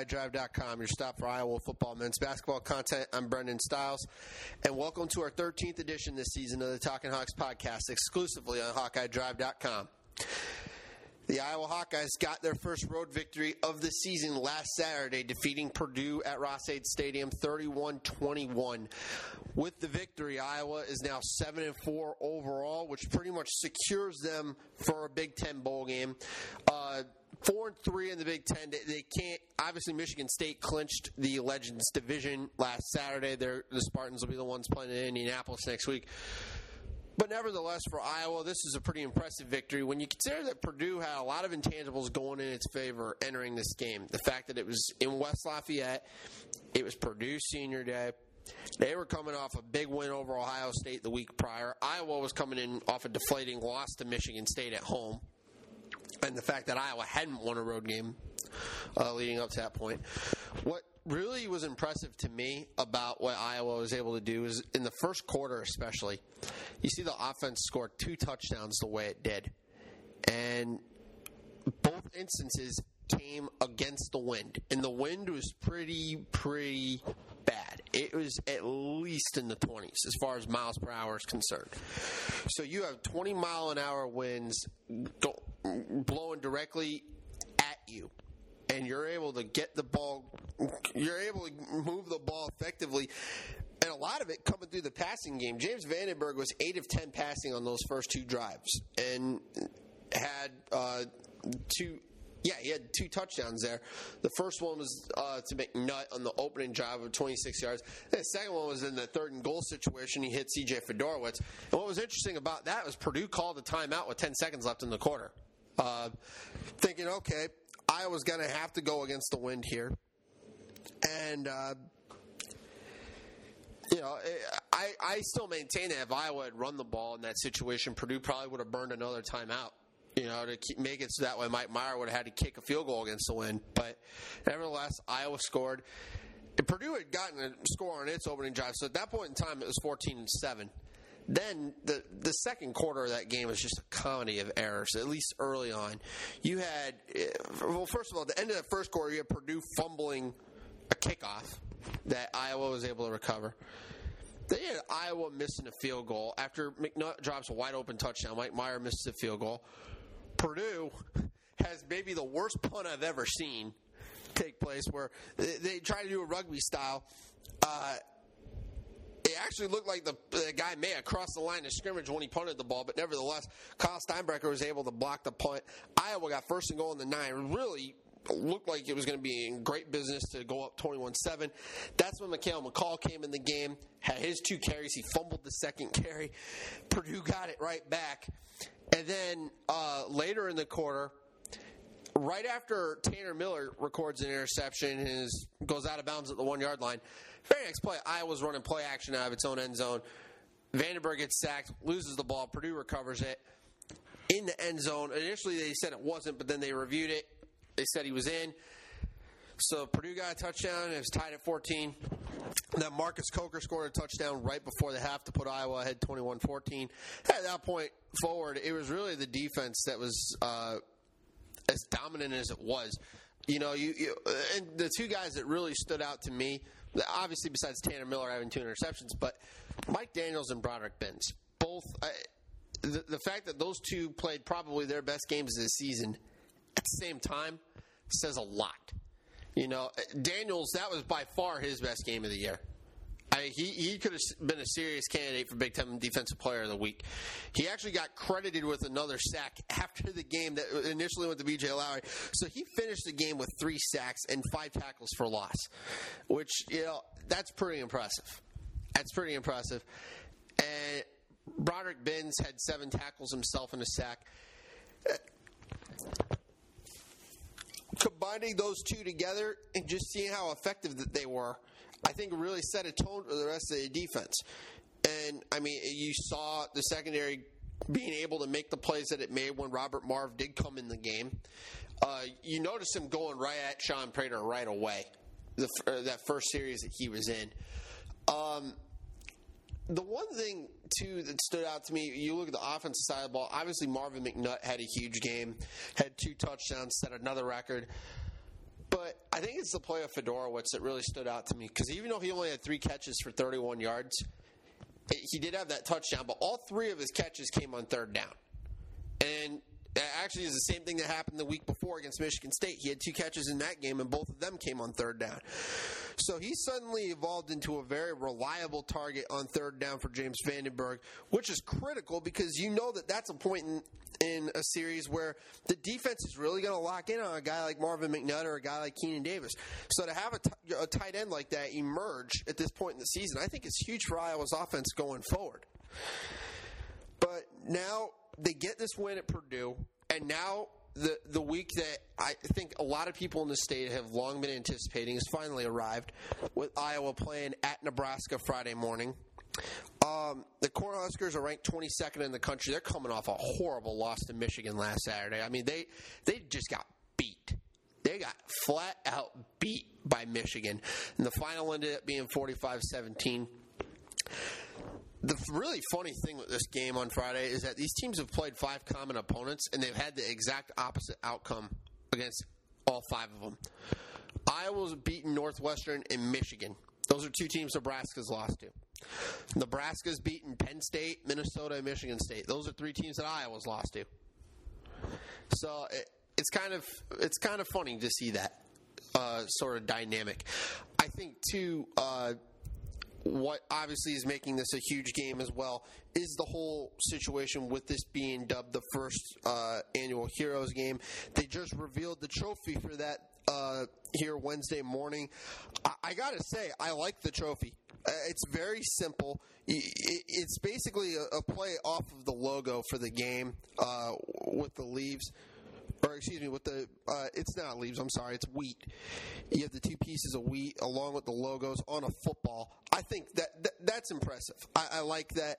HawkeyeDrive.com, your stop for Iowa football men's basketball content. I'm Brendan Stiles, and welcome to our 13th edition this season of the Talking Hawks podcast, exclusively on HawkeyeDrive.com. The Iowa Hawkeyes got their first road victory of the season last Saturday, defeating Purdue at Ross-Ade Stadium 31-21. With the victory, Iowa is now 7-4 overall, which pretty much secures them for a Big Ten bowl game. 4-3 in the Big Ten. They can't. Obviously, Michigan State clinched the Legends division last Saturday. The Spartans will be the ones playing in Indianapolis next week. But nevertheless, for Iowa, this is a pretty impressive victory. When you consider that Purdue had a lot of intangibles going in its favor entering this game, the fact that it was in West Lafayette, it was Purdue's senior day. They were coming off a big win over Ohio State the week prior. Iowa was coming in off a deflating loss to Michigan State at home. And the fact that Iowa hadn't won a road game leading up to that point. What really was impressive to me about what Iowa was able to do is in the first quarter especially, you see the offense scored 2 touchdowns the way it did. And both instances came against the wind. And the wind was pretty bad. It was at least in the 20s as far as miles per hour is concerned. So you have 20-mile-an-hour winds blowing directly at you. And you're able to get the ball, you're able to move the ball effectively. And a lot of it coming through the passing game. James Vandenberg was 8 of 10 passing on those first 2 drives and had he had 2 touchdowns there. The first one was to McNutt on the opening drive of 26 yards. And the second one was in the 3rd and goal situation. He hit C.J. Fedorowicz. And what was interesting about that was Purdue called a timeout with 10 seconds left in the quarter. Thinking, okay, Iowa's going to have to go against the wind here. And, I still maintain that if Iowa had run the ball in that situation, Purdue probably would have burned another timeout, to make it so that way Mike Meyer would have had to kick a field goal against the wind. But nevertheless, Iowa scored. And Purdue had gotten a score on its opening drive, so at that point in time it was 14-7. Then the second quarter of that game was just a comedy of errors, at least early on. You had, first of all, at the end of the first quarter, you had Purdue fumbling a kickoff that Iowa was able to recover. Then you had Iowa missing a field goal. After McNutt drops a wide-open touchdown, Mike Meyer misses a field goal. Purdue has maybe the worst punt I've ever seen take place, where they try to do a rugby style. It actually looked like the guy may have crossed the line of scrimmage when he punted the ball, but nevertheless, Kyle Steinbrecher was able to block the punt. Iowa got first and goal in the 9. It really looked like it was going to be in great business to go up 21-7. That's when Mikhail McCall came in the game, had his 2 carries. He fumbled the second carry. Purdue got it right back. And then later in the quarter, right after Tanner Miller records an interception and goes out of bounds at the 1-yard line, very next play, Iowa's running play action out of its own end zone. Vandenberg gets sacked, loses the ball. Purdue recovers it in the end zone. Initially, they said it wasn't, but then they reviewed it. They said he was in. So Purdue got a touchdown. It was tied at 14. Then Marcus Coker scored a touchdown right before the half to put Iowa ahead 21-14. At that point forward, it was really the defense that was as dominant as it was. And the 2 guys that really stood out to me, obviously besides Tanner Miller having 2 interceptions, but Mike Daniels and Broderick Binns. Both, the fact that those 2 played probably their best games of the season at the same time says a lot. Daniels, that was by far his best game of the year. He could have been a serious candidate for Big Ten Defensive Player of the Week. He actually got credited with another sack after the game that initially went to B.J. Lowry. So he finished the game with 3 sacks and 5 tackles for loss, which, that's pretty impressive. And Broderick Binns had 7 tackles himself and a sack. Combining those 2 together and just seeing how effective that they were, I think really set a tone for the rest of the defense. And, you saw the secondary being able to make the plays that it made when Robert Marv did come in the game. You notice him going right at Sean Prater right away, that first series that he was in. The one thing, too, that stood out to me, you look at the offensive side of the ball, obviously Marvin McNutt had a huge game, had 2 touchdowns, set another record. But I think it's the play of Fedorowicz that really stood out to me, because even though he only had 3 catches for 31 yards, he did have that touchdown, but all 3 of his catches came on third down. And actually, it's the same thing that happened the week before against Michigan State. He had 2 catches in that game, and both of them came on third down. So he suddenly evolved into a very reliable target on third down for James Vandenberg, which is critical because you know that that's a point in a series where the defense is really going to lock in on a guy like Marvin McNutt or a guy like Keenan Davis. So to have a tight end like that emerge at this point in the season, I think it's huge for Iowa's offense going forward. But now they get this win at Purdue, and now the week that I think a lot of people in the state have long been anticipating has finally arrived, with Iowa playing at Nebraska Friday morning. The Cornhuskers are ranked 22nd in the country. They're coming off a horrible loss to Michigan last Saturday. I mean, they just got beat. They got flat out beat by Michigan. And the final ended up being 45-17. The really funny thing with this game on Friday is that these teams have played 5 common opponents, and they've had the exact opposite outcome against all 5 of them. Iowa's beaten Northwestern and Michigan. Those are 2 teams Nebraska's lost to. Nebraska's beaten Penn State, Minnesota, and Michigan State. Those are 3 teams that Iowa's lost to. So it's kind of funny to see that sort of dynamic. I think too. What obviously is making this a huge game as well is the whole situation with this being dubbed the first annual Heroes game. They just revealed the trophy for that here Wednesday morning. I got to say, I like the trophy. It's very simple. It's basically a play off of the logo for the game with the leaves. Or excuse me, with the it's not leaves. I'm sorry, it's wheat. You have the 2 pieces of wheat along with the logos on a football. I think that's impressive. I like that.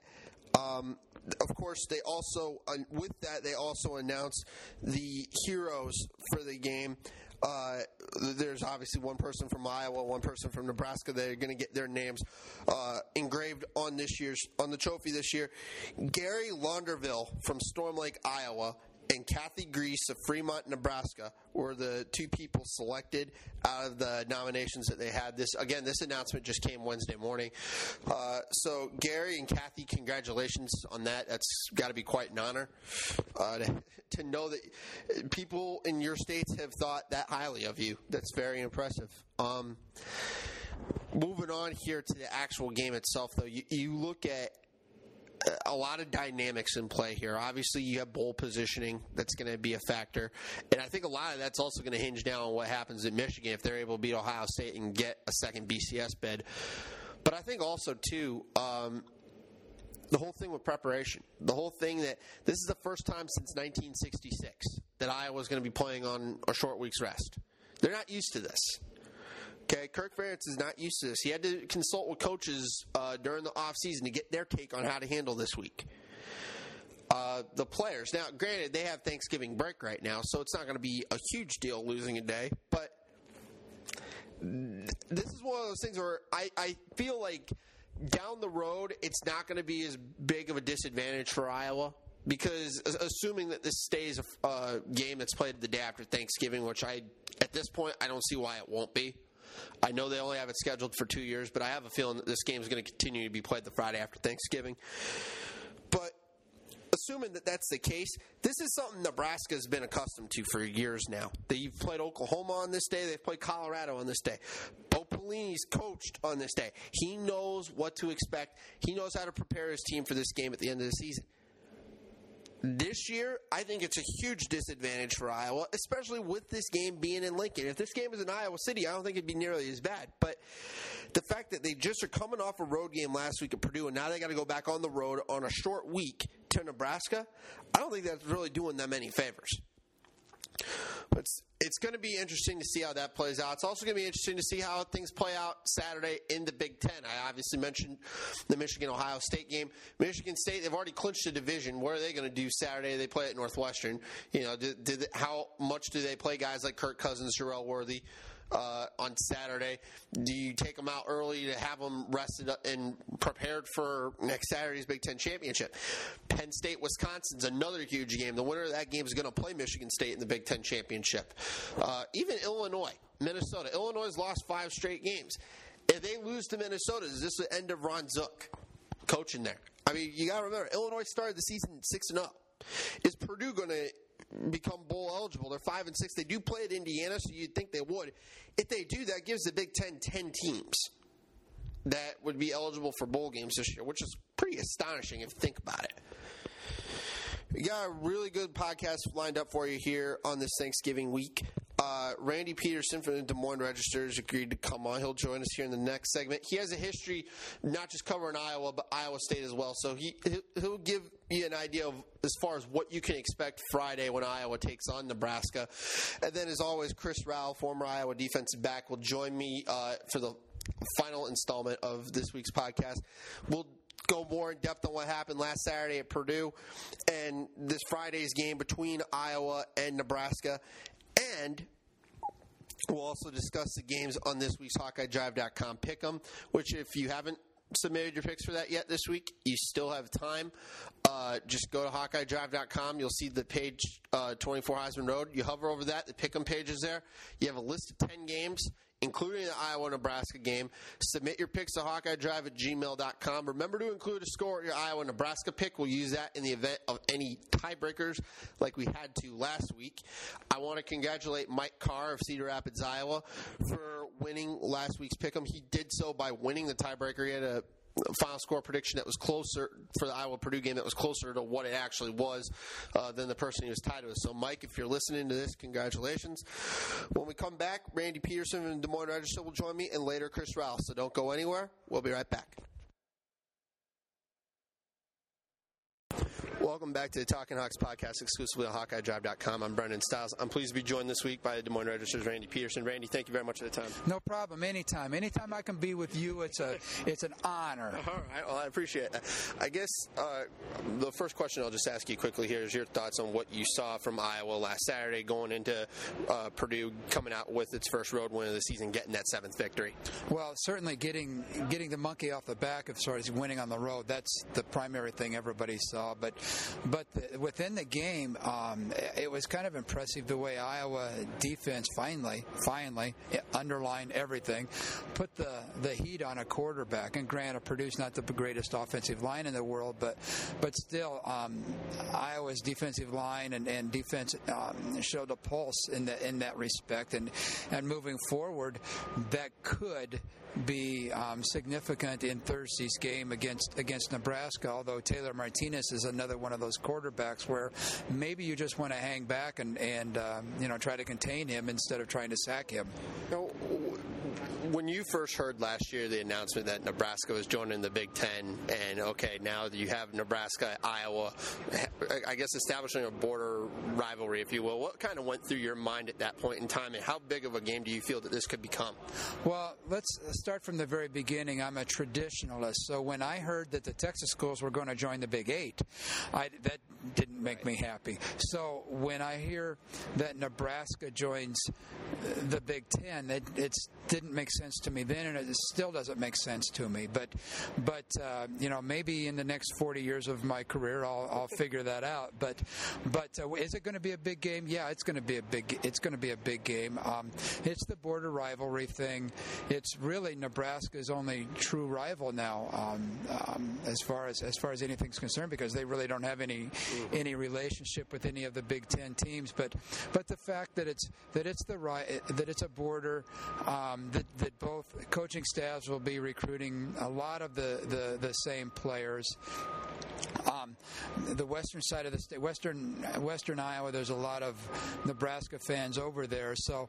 Of course, they also with that they also announced the heroes for the game. There's obviously one person from Iowa, one person from Nebraska. They're going to get their names engraved on the trophy this year. Gary Launderville from Storm Lake, Iowa, and Kathy Grease of Fremont, Nebraska were the 2 people selected out of the nominations that they had. This announcement just came Wednesday morning. So Gary and Kathy, congratulations on that. That's got to be quite an honor to know that people in your states have thought that highly of you. That's very impressive. Moving on here to the actual game itself, though, you look at a lot of dynamics in play here. Obviously, you have bowl positioning that's going to be a factor. And I think a lot of that's also going to hinge down on what happens in Michigan if they're able to beat Ohio State and get a second BCS bid. But I think also, too, the whole thing with preparation. The whole thing that this is the first time since 1966 that Iowa's going to be playing on a short week's rest. They're not used to this. Okay, Kirk Ferentz is not used to this. He had to consult with coaches during the offseason to get their take on how to handle this week. The players. Now, granted, they have Thanksgiving break right now, so it's not going to be a huge deal losing a day. But this is one of those things where I feel like down the road, it's not going to be as big of a disadvantage for Iowa. Because assuming that this stays a game that's played the day after Thanksgiving, which at this point, I don't see why it won't be. I know they only have it scheduled for 2 years, but I have a feeling that this game is going to continue to be played the Friday after Thanksgiving. But assuming that that's the case, this is something Nebraska has been accustomed to for years now. They've played Oklahoma on this day. They've played Colorado on this day. Bo Pelini's coached on this day. He knows what to expect. He knows how to prepare his team for this game at the end of the season. This year, I think it's a huge disadvantage for Iowa, especially with this game being in Lincoln. If this game is in Iowa City, I don't think it'd be nearly as bad. But the fact that they just are coming off a road game last week at Purdue, and now they got to go back on the road on a short week to Nebraska, I don't think that's really doing them any favors. But it's going to be interesting to see how that plays out. It's also going to be interesting to see how things play out Saturday in the Big Ten. I obviously mentioned the Michigan-Ohio State game. Michigan State, they've already clinched a division. What are they going to do Saturday? They play at Northwestern. You know, how much do they play guys like Kirk Cousins, Jarrell Worthy? on Saturday? Do you take them out early to have them rested up and prepared for next Saturday's Big Ten Championship? Penn State, Wisconsin's another huge game. The winner of that game is going to play Michigan State in the Big Ten Championship. Even Illinois, Minnesota. Illinois has lost 5 straight games. If they lose to Minnesota, is this the end of Ron Zook coaching there? I mean, you got to remember, Illinois started the season 6-0. Is Purdue going to become bowl eligible? They're 5-6. They do play at Indiana, so you'd think they would. If they do, that gives the Big Ten 10 teams that would be eligible for bowl games this year, which is pretty astonishing if you think about it. We got a really good podcast lined up for you here on this Thanksgiving week. Randy Peterson from the Des Moines Register has agreed to come on. He'll join us here in the next segment. He has a history not just covering Iowa, but Iowa State as well. So he'll give you an idea of as far as what you can expect Friday when Iowa takes on Nebraska. And then, as always, Chris Rowell, former Iowa defensive back, will join me for the final installment of this week's podcast. We'll go more in depth on what happened last Saturday at Purdue and this Friday's game between Iowa and Nebraska. And we'll also discuss the games on this week's HawkeyeDrive.com Pick'em, which if you haven't submitted your picks for that yet this week, you still have time. Just go to HawkeyeDrive.com. You'll see the page 24 Heisman Road. You hover over that. The Pick'em page is there. You have a list of 10 games, including the Iowa-Nebraska game. Submit your picks to HawkeyeDrive@gmail.com. Remember to include a score at your Iowa-Nebraska pick. We'll use that in the event of any tiebreakers like we had to last week. I want to congratulate Mike Carr of Cedar Rapids, Iowa, for winning last week's pick'em. He did so by winning the tiebreaker. He had a final score prediction that was closer for the Iowa-Purdue game that was closer to what it actually was than the person he was tied with. So, Mike, if you're listening to this, congratulations. When we come back, Randy Peterson from the Des Moines Register will join me, and later Chris Rowell. So don't go anywhere. We'll be right back. Welcome back to the Talking Hawks podcast, exclusively on HawkeyeDrive.com. I'm Brendan Stiles. I'm pleased to be joined this week by the Des Moines Register's Randy Peterson. Randy, thank you very much for the time. No problem. Anytime. Anytime I can be with you, it's an honor. All right. Well, I appreciate it. I guess the first question I'll just ask you quickly here is your thoughts on what you saw from Iowa last Saturday going into Purdue, coming out with its first road win of the season, getting that 7th victory. Well, certainly getting the monkey off the back as far as winning on the road, that's the primary thing everybody saw. But within the game, it was kind of impressive the way Iowa defense finally underlined everything, put the heat on a quarterback. And granted, Purdue's not the greatest offensive line in the world, but still, Iowa's defensive line and defense showed a pulse in that respect. And moving forward, that could be significant in Thursday's game against Nebraska, although Taylor Martinez is another one of those quarterbacks where maybe you just want to hang back and try to contain him instead of trying to sack him. Now, when you first heard last year the announcement that Nebraska was joining the Big Ten, and okay, now you have Nebraska, Iowa, I guess establishing a border rivalry, if you will, what kind of went through your mind at that point in time, and how big of a game do you feel that this could become? Well, let's start from the very beginning. I'm a traditionalist, so when I heard that the Texas schools were going to join the Big Eight, that didn't make me happy. So when I hear that Nebraska joins the Big Ten, it didn't make sense to me then, and it still doesn't make sense to me. But maybe in the next 40 years of my career, I'll figure that out. But is it going to be a big game? Yeah, it's going to be a big game. It's the border rivalry thing. It's really Nebraska's only true rival now, as far as anything's concerned, because they really don't have any relationship with any of the Big Ten teams. But the fact that it's a border, that both coaching staffs will be recruiting a lot of the same players. The western side of the state, western Iowa, there's a lot of Nebraska fans over there. So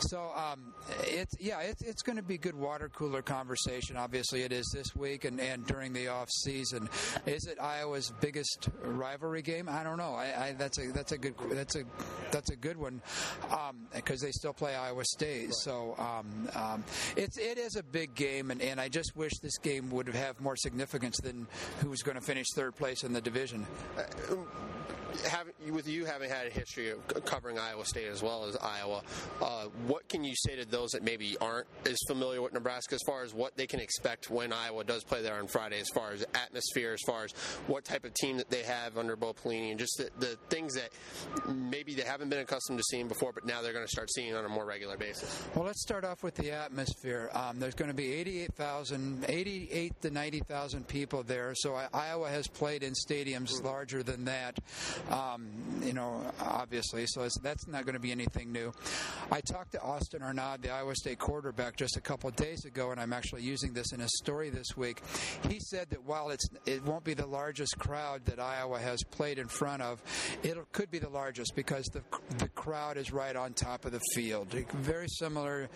it's going to be good water cooler conversation. Obviously, it is this week and during the off season. Is it Iowa's biggest rivalry game? I don't know. That's a good one because they still play Iowa State. Right. So it is a big game, and I just wish this game would have more significance than who's going to finish third place in the division. with you having had a history of covering Iowa State as well as Iowa, what can you say to those that maybe aren't as familiar with Nebraska as far as what they can expect when Iowa does play there on Friday, as far as atmosphere, as far as what type of team that they have under Bo Pelini, and just the things that maybe they haven't been accustomed to seeing before, but now they're going to start seeing on a more regular basis? Well, let's start off with the atmosphere. There's going to be 88 to 90,000 people there, so Iowa has played in stadiums larger than that, obviously, so that's not going to be anything new. I talked to Austin Arnaud, the Iowa State quarterback, just a couple of days ago, and I'm actually using this in a story this week. He said that while it won't be the largest crowd that Iowa has played in front of, it could be the largest because the crowd is right on top of the field, very similar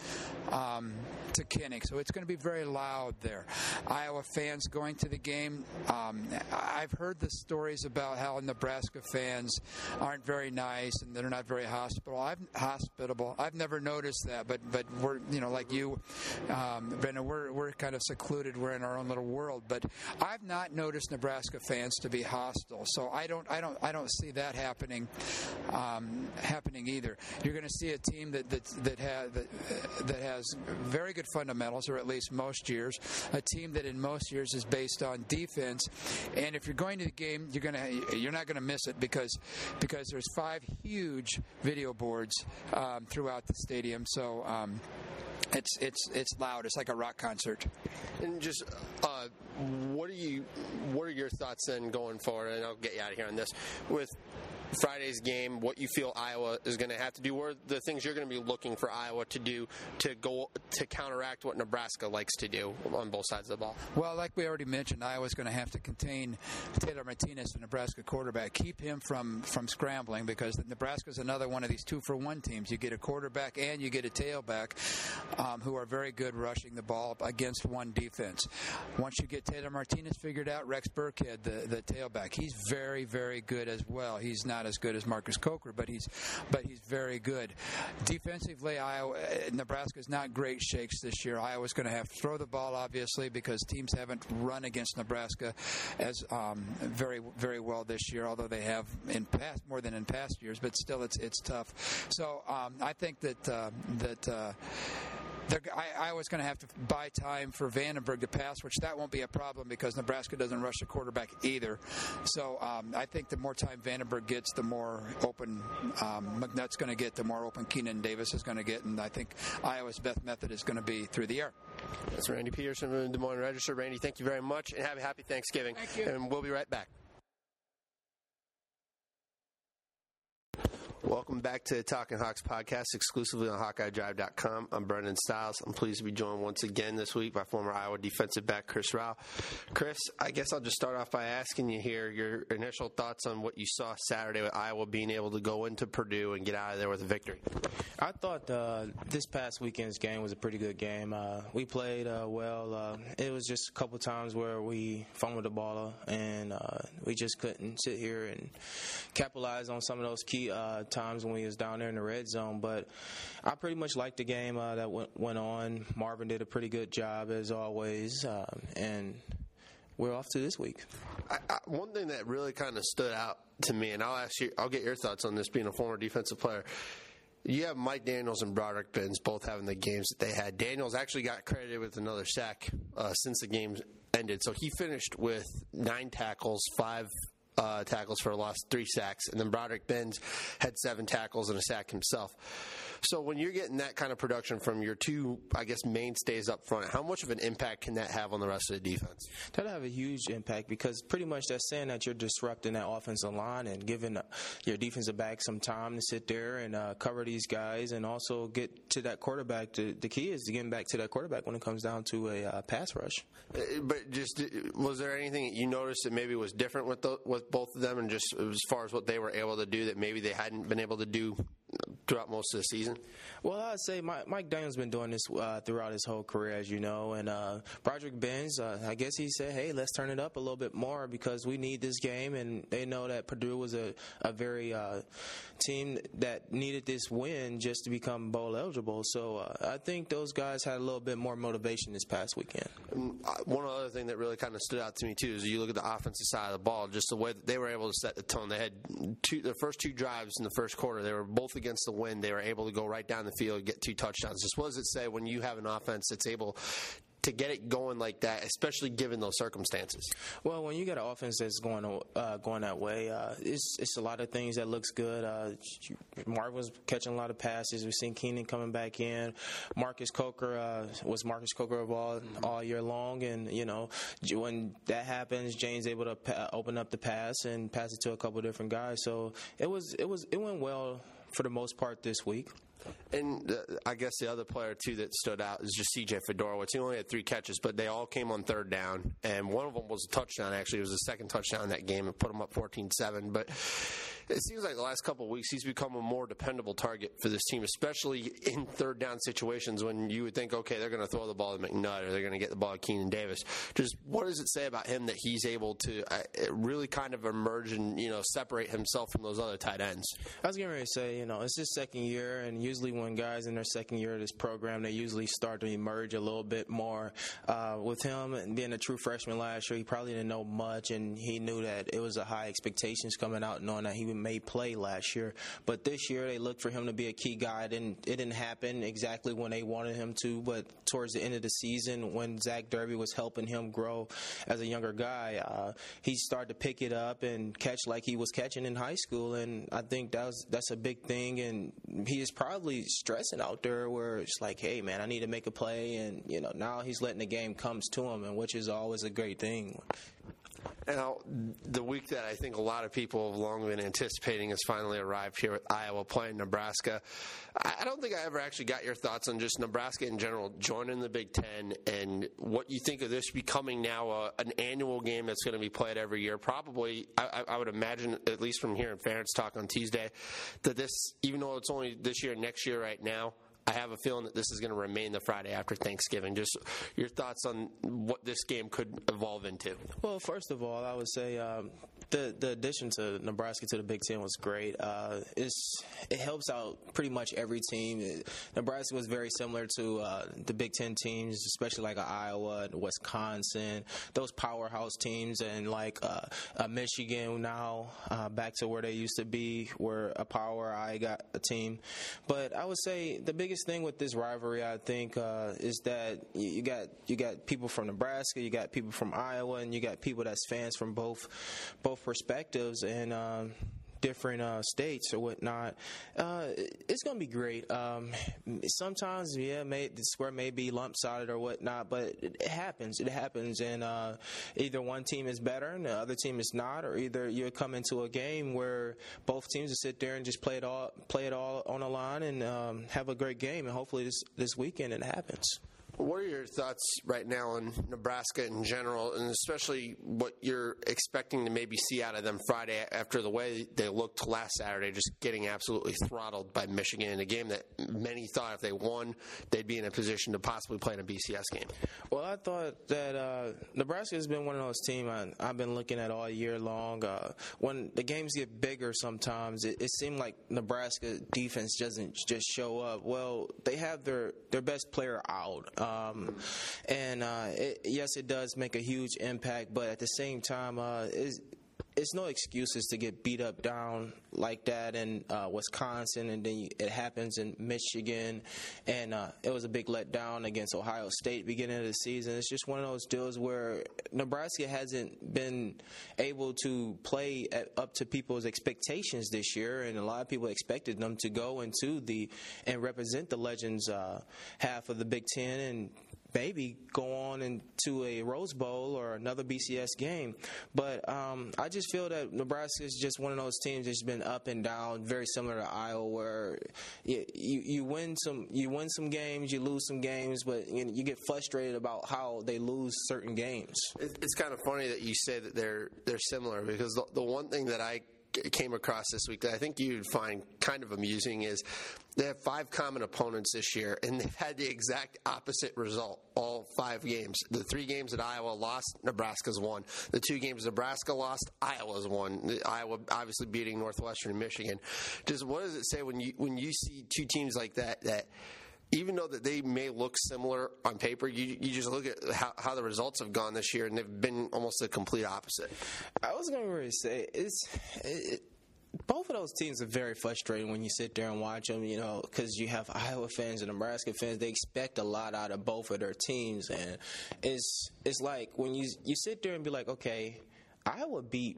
to Kinnick, so it's going to be very loud there. Iowa fans going to the game, I've heard the stories about how Nebraska fans aren't very nice and they're not very hospitable. I've never noticed that, but we're like you, Brenda, we're kind of secluded. We're in our own little world, but I've not noticed Nebraska fans to be hostile. So I don't see that happening either. You're going to see a team that has very good fundamentals, or at least most years. A team that in most years is based on defense, and if you're going to the game, you're not going to miss it because there's 5 huge video boards throughout the stadium. So it's loud. It's like a rock concert. And just what are your thoughts then going forward? And I'll get you out of here on this with Friday's game, what you feel Iowa is going to have to do, or the things you're going to be looking for Iowa to do to counteract what Nebraska likes to do on both sides of the ball. Well, like we already mentioned, Iowa's going to have to contain Taylor Martinez, the Nebraska quarterback, keep him from scrambling, because Nebraska's another one of these 2-for-1 teams. You get a quarterback and you get a tailback who are very good rushing the ball against one defense. Once you get Taylor Martinez figured out, Rex Burkhead, the tailback, he's very, very good as well. He's not as good as Marcus Coker, but he's very good. Defensively, Nebraska's not great shakes this year. Iowa's going to have to throw the ball, obviously, because teams haven't run against Nebraska as very, very well this year, although they have more than in past years, but still it's tough. So I think that Iowa's going to have to buy time for Vandenberg to pass, which that won't be a problem because Nebraska doesn't rush the quarterback either. So I think the more time Vandenberg gets, the more open McNutt's going to get, the more open Keenan Davis is going to get, and I think Iowa's best method is going to be through the air. That's Randy Peterson from the Des Moines Register. Randy, thank you very much, and have a happy Thanksgiving. Thank you. And we'll be right back. Welcome back to the Talking Hawks podcast, exclusively on HawkeyeDrive.com. I'm Brendan Stiles. I'm pleased to be joined once again this week by former Iowa defensive back Chris Rao. Chris, I guess I'll just start off by asking you here your initial thoughts on what you saw Saturday with Iowa being able to go into Purdue and get out of there with a victory. I thought this past weekend's game was a pretty good game. We played well. It was just a couple times where we fumbled the ball and we just couldn't sit here and capitalize on some of those key times when we was down there in the red zone. But I pretty much liked the game that went on. Marvin did a pretty good job as always, and we're off to this week. One thing that really kind of stood out to me, and I'll get your thoughts on this being a former defensive player. You have Mike Daniels and Broderick Benz both having the games that they had. Daniels actually got credited with another sack since the game ended. So he finished with 9 tackles, 5 tackles for a loss, 3 sacks, and then Broderick Benz had 7 tackles and a sack himself. So when you're getting that kind of production from your 2, I guess, mainstays up front, how much of an impact can that have on the rest of the defense? That'll have a huge impact because pretty much that's saying that you're disrupting that offensive line and giving your defensive back some time to sit there and cover these guys and also get to that quarterback. The key is to getting back to that quarterback when it comes down to a pass rush. But just was there anything that you noticed that maybe was different with both of them, and just as far as what they were able to do that maybe they hadn't been able to do throughout most of the season? Well, I'd say Mike Daniels been doing this throughout his whole career, as you know. And Broderick Benz, I guess he said, hey, let's turn it up a little bit more because we need this game. And they know that Purdue was a very team that needed this win just to become bowl eligible. So I think those guys had a little bit more motivation this past weekend. One other thing that really kind of stood out to me, too, is you look at the offensive side of the ball, just the way that they were able to set the tone. They had the first 2 drives in the first quarter. They were both against the wind. They were able to go right down the field, get 2 touchdowns. Just what does it say when you have an offense that's able to get it going like that, especially given those circumstances? Well, when you got an offense that's going that way, it's a lot of things that looks good. Mark was catching a lot of passes. We've seen Keenan coming back in. Marcus Coker was Marcus Coker of all year long, and when that happens, Jane's able to open up the pass and pass it to a couple of different guys. So it went well for the most part this week. And I guess the other player, too, that stood out is just C.J. Fedorowicz. He only had 3 catches, but they all came on 3rd down. And one of them was a touchdown, actually. It was the second touchdown in that game. It put him up 14-7. But it seems like the last couple of weeks he's become a more dependable target for this team, especially in 3rd down situations when you would think, okay, they're going to throw the ball to McNutt or they're going to get the ball to Keenan Davis. Just what does it say about him that he's able to really kind of emerge and, separate himself from those other tight ends? I was getting ready to say, it's his second year, and usually when guys in their second year of this program, they usually start to emerge a little bit more. With him and being a true freshman last year, he probably didn't know much, and he knew that it was a high expectations coming out, knowing that he may play last year. But this year, they looked for him to be a key guy. It didn't happen exactly when they wanted him to, but towards the end of the season, when Zach Derby was helping him grow as a younger guy, he started to pick it up and catch like he was catching in high school, and I think that's a big thing. And he is probably stressing out there where it's like, hey, man, I need to make a play, and now he's letting the game comes to him, and which is always a great thing. Now, the week that I think a lot of people have long been anticipating has finally arrived here with Iowa playing Nebraska. I don't think I ever actually got your thoughts on just Nebraska in general joining the Big Ten and what you think of this becoming now an annual game that's going to be played every year. Probably, I would imagine, at least from hearing Ferentz talk on Tuesday, that this, even though it's only this year and next year right now, I have a feeling that this is going to remain the Friday after Thanksgiving. Just your thoughts on what this game could evolve into. Well, first of all, I would say the addition to Nebraska to the Big Ten was great. It helps out pretty much every team. Nebraska was very similar to the Big Ten teams, especially like Iowa and Wisconsin, those powerhouse teams, and like Michigan now back to where they used to be, where a Power I got a team. But I would say the biggest thing with this rivalry, I think, is that you got people from Nebraska, you got people from Iowa, and you got people that's fans from both perspectives and different states or whatnot. It's going to be great. Sometimes, the square may be lopsided or whatnot, but it happens. It happens, and either one team is better and the other team is not, or either you come into a game where both teams will sit there and just play it all on the line and have a great game, and hopefully this weekend it happens. What are your thoughts right now on Nebraska in general, and especially what you're expecting to maybe see out of them Friday after the way they looked last Saturday, just getting absolutely throttled by Michigan in a game that many thought if they won, they'd be in a position to possibly play in a BCS game? Well, I thought that Nebraska has been one of those teams I've been looking at all year long. When the games get bigger sometimes, it seemed like Nebraska defense doesn't just show up. Well, they have their best player out. Yes, it does make a huge impact, but at the same time, it's no excuses to get beat up down like that in Wisconsin, and then it happens in Michigan, and it was a big letdown against Ohio State beginning of the season. It's just one of those deals where Nebraska hasn't been able to play up to people's expectations this year, and a lot of people expected them to go into and represent the Legends half of the Big Ten and maybe go on into a Rose Bowl or another BCS game. But I just feel that Nebraska is just one of those teams that's been up and down, very similar to Iowa, where you win some games, you lose some games, but you get frustrated about how they lose certain games. It's kind of funny that you say that they're similar, because the one thing that I came across this week that I think you'd find kind of amusing is they have 5 common opponents this year, and they've had the exact opposite result all 5 games. The 3 games that Iowa lost, Nebraska's won. The 2 games Nebraska lost, Iowa's won. Iowa obviously beating Northwestern and Michigan. Just what does it say when you see 2 teams like that even though that they may look similar on paper, you just look at how the results have gone this year, and they've been almost the complete opposite. I was going to really say both of those teams are very frustrating when you sit there and watch them, because you have Iowa fans and Nebraska fans. They expect a lot out of both of their teams, and it's like when you sit there and be like, okay, Iowa beat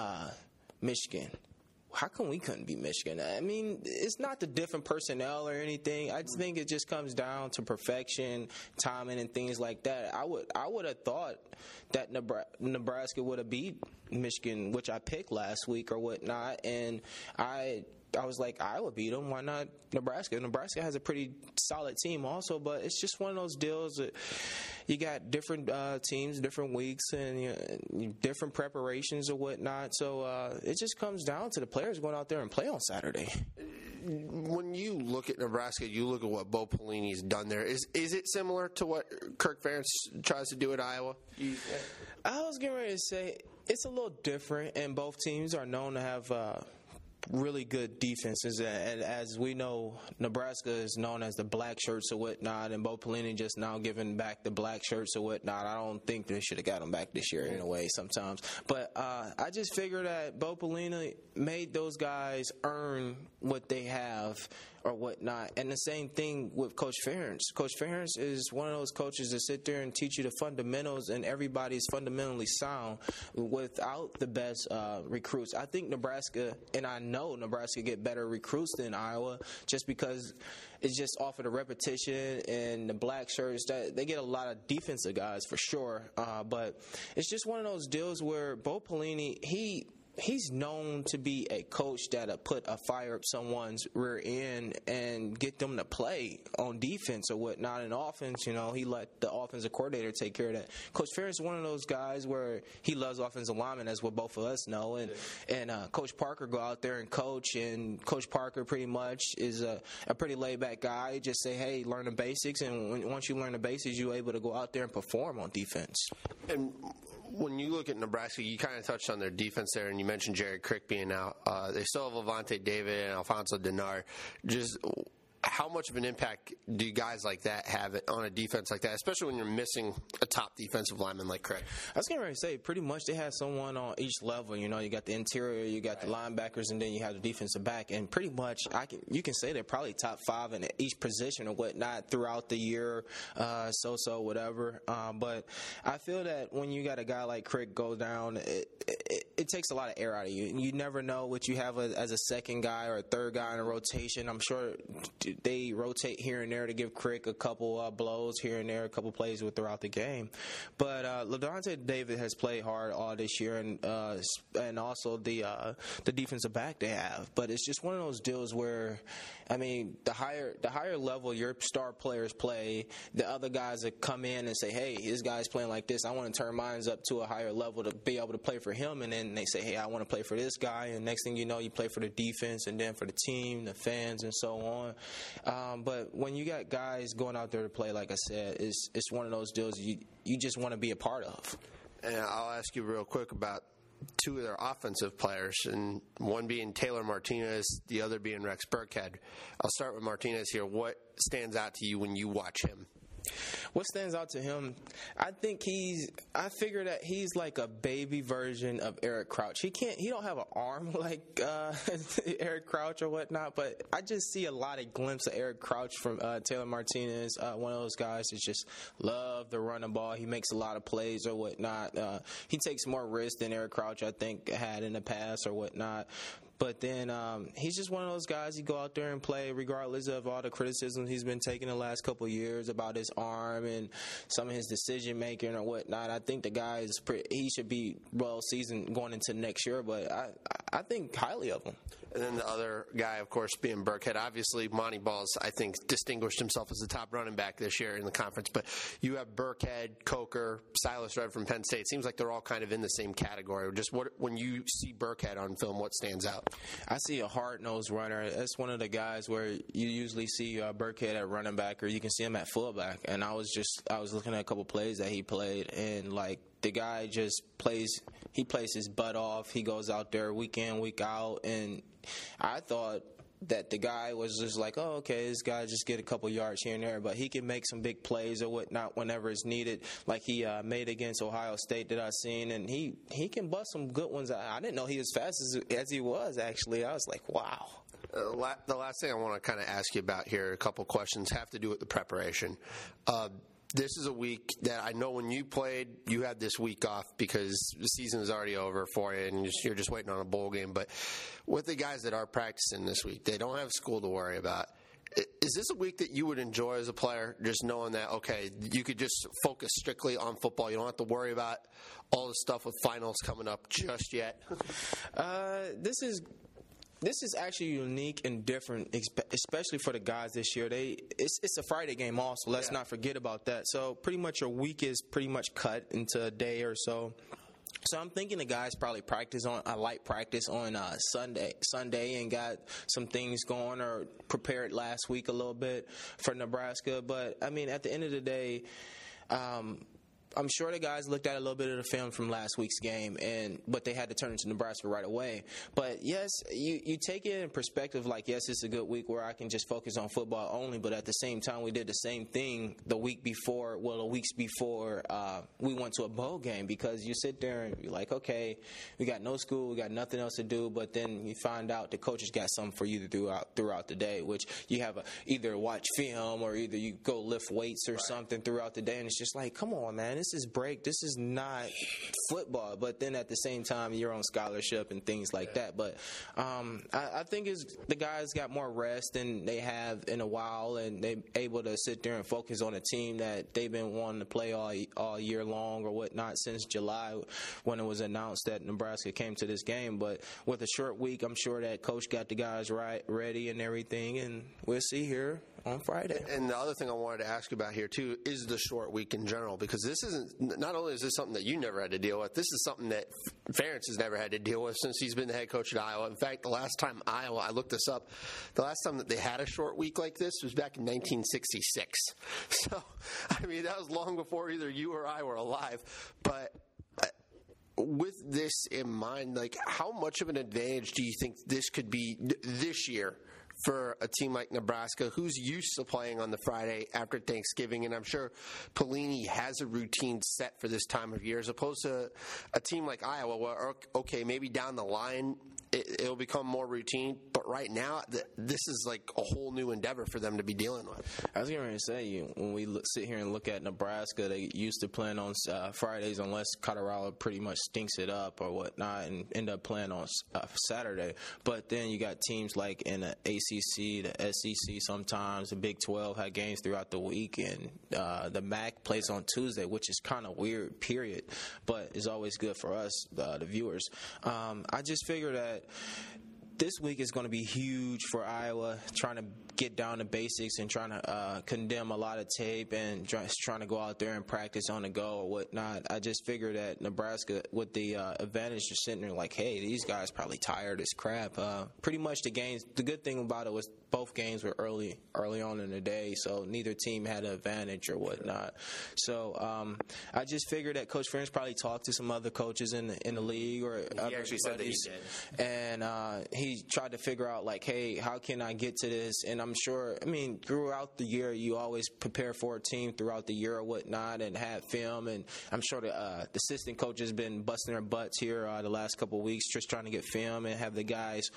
Michigan. How come we couldn't beat Michigan? I mean, it's not the different personnel or anything. I just think it just comes down to perfection, timing, and things like that. I would have thought that Nebraska would have beat Michigan, which I picked last week or whatnot, and I was like, Iowa beat them. Why not Nebraska? Nebraska has a pretty solid team also, but it's just one of those deals that you got different teams, different weeks, and different preparations or whatnot. So it just comes down to the players going out there and play on Saturday. When you look at Nebraska, you look at what Bo Pelini's done there. Is it similar to what Kirk Ferentz tries to do at Iowa? I was getting ready to say it's a little different, and both teams are known to have really good defenses, and as we know, Nebraska is known as the black shirts or whatnot, and Bo Pelini just now giving back the black shirts or whatnot. I don't think they should have got them back this year in a way sometimes, but I just figure that Bo Pelini made those guys earn what they have or whatnot. And the same thing with Coach Ferentz. Coach Ferentz is one of those coaches that sit there and teach you the fundamentals, and everybody's fundamentally sound without the best recruits. I think Nebraska, and I know Nebraska get better recruits than Iowa just because it's just off of the repetition and the black shirts. That they get a lot of defensive guys for sure. But it's just one of those deals where Bo Pelini, he's known to be a coach that'll put a fire up someone's rear end and get them to play on defense or whatnot. In offense, he let the offensive coordinator take care of that. Coach Ferentz is one of those guys where he loves offensive linemen, as what both of us know. And Coach Parker go out there and coach, and Coach Parker pretty much is a pretty laid-back guy. Just say, hey, learn the basics, and once you learn the basics, you're able to go out there and perform on defense. And when you look at Nebraska, you kind of touched on their defense there, and you mentioned Jared Crick being out. They still have Levante David and Alfonso Denard. Just how much of an impact do guys like that have on a defense like that, especially when you're missing a top defensive lineman like Crick? I was getting ready to say, pretty much they have someone on each level. You got the interior, you got the linebackers, and then you have the defensive back. And pretty much you can say they're probably top 5 in each position or whatnot throughout the year, so whatever. But I feel that when you got a guy like Crick go down, it takes a lot of air out of you. You never know what you have as a second guy or a third guy in a rotation. I'm sure they rotate here and there to give Crick a couple blows here and there, a couple plays throughout the game. But Levante David has played hard all this year, and also the defensive back they have. But it's just one of those deals where, I mean, the higher level your star players play, the other guys that come in and say, hey, this guy's playing like this, I want to turn mine up to a higher level to be able to play for him. And then they say, hey, I want to play for this guy. And next thing you know, you play for the defense and then for the team, the fans, and so on. But when you got guys going out there to play, like I said, it's one of those deals you just want to be a part of. And I'll ask you real quick about 2 of their offensive players, and one being Taylor Martinez, the other being Rex Burkhead. I'll start with Martinez here. What stands out to you when you watch him? What stands out to him, I figure that he's like a baby version of Eric Crouch. He don't have an arm like Eric Crouch or whatnot, but I just see a lot of glimpses of Eric Crouch from Taylor Martinez, one of those guys that just love to run the ball. He makes a lot of plays or whatnot. He takes more risks than Eric Crouch, I think, had in the past or whatnot. But then he's just one of those guys, he go out there and play regardless of all the criticism he's been taking the last couple of years about his arm and some of his decision-making or whatnot. I think the guy he should be well seasoned going into next year, but I think highly of him. And then the other guy, of course, being Burkhead. Obviously, Monty Balls, I think, distinguished himself as the top running back this year in the conference. But you have Burkhead, Coker, Silas Red from Penn State. It seems like they're all kind of in the same category. Just when you see Burkhead on film, what stands out? I see a hard-nosed runner. That's one of the guys where you usually see Burkhead at running back, or you can see him at fullback. And I was looking at a couple plays that he played, and like the guy just plays his butt off. He goes out there week in, week out, and I thought that the guy was just like, oh, okay, this guy just get a couple yards here and there, but he can make some big plays or whatnot whenever it's needed, like he made against Ohio State that I've seen, and he can bust some good ones. I didn't know he was fast as he was, actually. I was like, wow. The last thing I want to kind of ask you about here, a couple questions, have to do with the preparation. This is a week that I know when you played, you had this week off because the season is already over for you and you're just waiting on a bowl game. But with the guys that are practicing this week, they don't have school to worry about. Is this a week that you would enjoy as a player, just knowing that, okay, you could just focus strictly on football? You don't have to worry about all the stuff with finals coming up just yet? This is actually unique and different, especially for the guys this year. It's a Friday game also. Let's not forget about that. So pretty much your week is pretty much cut into a day or so. So I'm thinking the guys probably practice on a light practice on Sunday and got some things going or prepared last week a little bit for Nebraska. But, I mean, at the end of the day, I'm sure the guys looked at a little bit of the film from last week's game, but they had to turn to Nebraska right away. But, yes, you take it in perspective like, yes, it's a good week where I can just focus on football only, but at the same time we did the same thing the weeks before we went to a bowl game, because you sit there and you're like, okay, we got no school, we got nothing else to do, but then you find out the coaches got something for you to do throughout the day, which you have either watch film or either you go lift weights or something throughout the day, and it's just like, come on, man. This is break. This is not football. But then at the same time, you're on scholarship and things like that. But I think the guys got more rest than they have in a while, and they're able to sit there and focus on a team that they've been wanting to play all year long or whatnot since July when it was announced that Nebraska came to this game. But with a short week, I'm sure that coach got the guys ready and everything, and we'll see here on Friday. And the other thing I wanted to ask you about here, too, is the short week in general, because this isn't, not only is this something that you never had to deal with, this is something that Ferentz has never had to deal with since he's been the head coach at Iowa. In fact, the last time I looked this up, the last time that they had a short week like this was back in 1966. So, I mean, that was long before either you or I were alive. But with this in mind, like, how much of an advantage do you think this could be this year for a team like Nebraska, who's used to playing on the Friday after Thanksgiving? And I'm sure Pelini has a routine set for this time of year, as opposed to a team like Iowa where, okay, maybe down the line it'll become more routine, but right now this is like a whole new endeavor for them to be dealing with. I was going to say, when we sit here and look at Nebraska, they used to plan on Fridays unless Colorado pretty much stinks it up or whatnot and end up playing on Saturday. But then you got teams like in the ACC, the SEC sometimes, the Big 12 had games throughout the week, and the MAC plays on Tuesday, which is kind of weird, period, but it's always good for us, the viewers. I just figure that this week is going to be huge for Iowa, trying to get down to basics and trying to condemn a lot of tape and trying to go out there and practice on the go or whatnot. I just figured that Nebraska, with the advantage, just sitting there like, hey, these guys probably tired as crap. Pretty much the games, the good thing about it was both games were early on in the day, so neither team had an advantage or whatnot. So I just figured that Coach Ferentz probably talked to some other coaches in the league or he actually said that he did. And he tried to figure out, like, hey, how can I get to this? And I'm sure, I mean, throughout the year, you always prepare for a team throughout the year or whatnot and have film. And I'm sure the assistant coach has been busting their butts here the last couple of weeks just trying to get film and have the guys.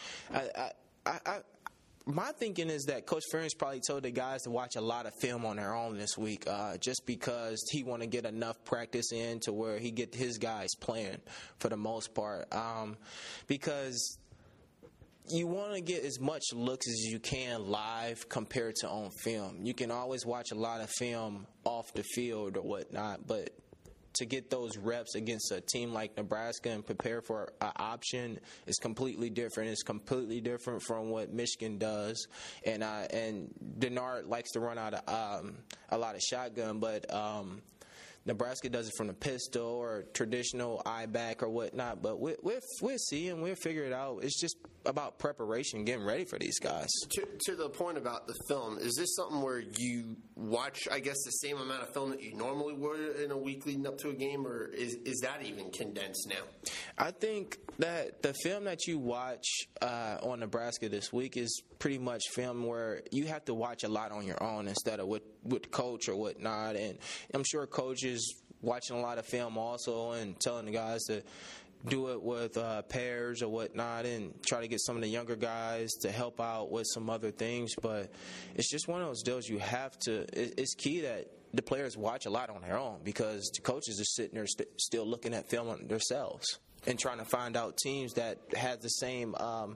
My thinking is that Coach Ferentz probably told the guys to watch a lot of film on their own this week, just because he want to get enough practice in to where he get his guys playing for the most part. Because you want to get as much looks as you can live compared to on film. You can always watch a lot of film off the field or whatnot, but to get those reps against a team like Nebraska and prepare for an option is completely different. It's completely different from what Michigan does. And Denard likes to run out of a lot of shotgun, but Nebraska does it from the pistol or traditional eye back or whatnot. But we'll see and we'll figure it out. It's just about preparation, getting ready for these guys. To the point about the film, is this something where you watch, I guess, the same amount of film that you normally would in a week leading up to a game, or is that even condensed now? I think that the film that you watch on Nebraska this week is pretty much film where you have to watch a lot on your own instead of with coach or whatnot. And I'm sure coach is watching a lot of film also and telling the guys to do it with pairs or whatnot and try to get some of the younger guys to help out with some other things. But it's just one of those deals you have to – it's key that the players watch a lot on their own because the coaches are sitting there still looking at film on themselves and trying to find out teams that have the same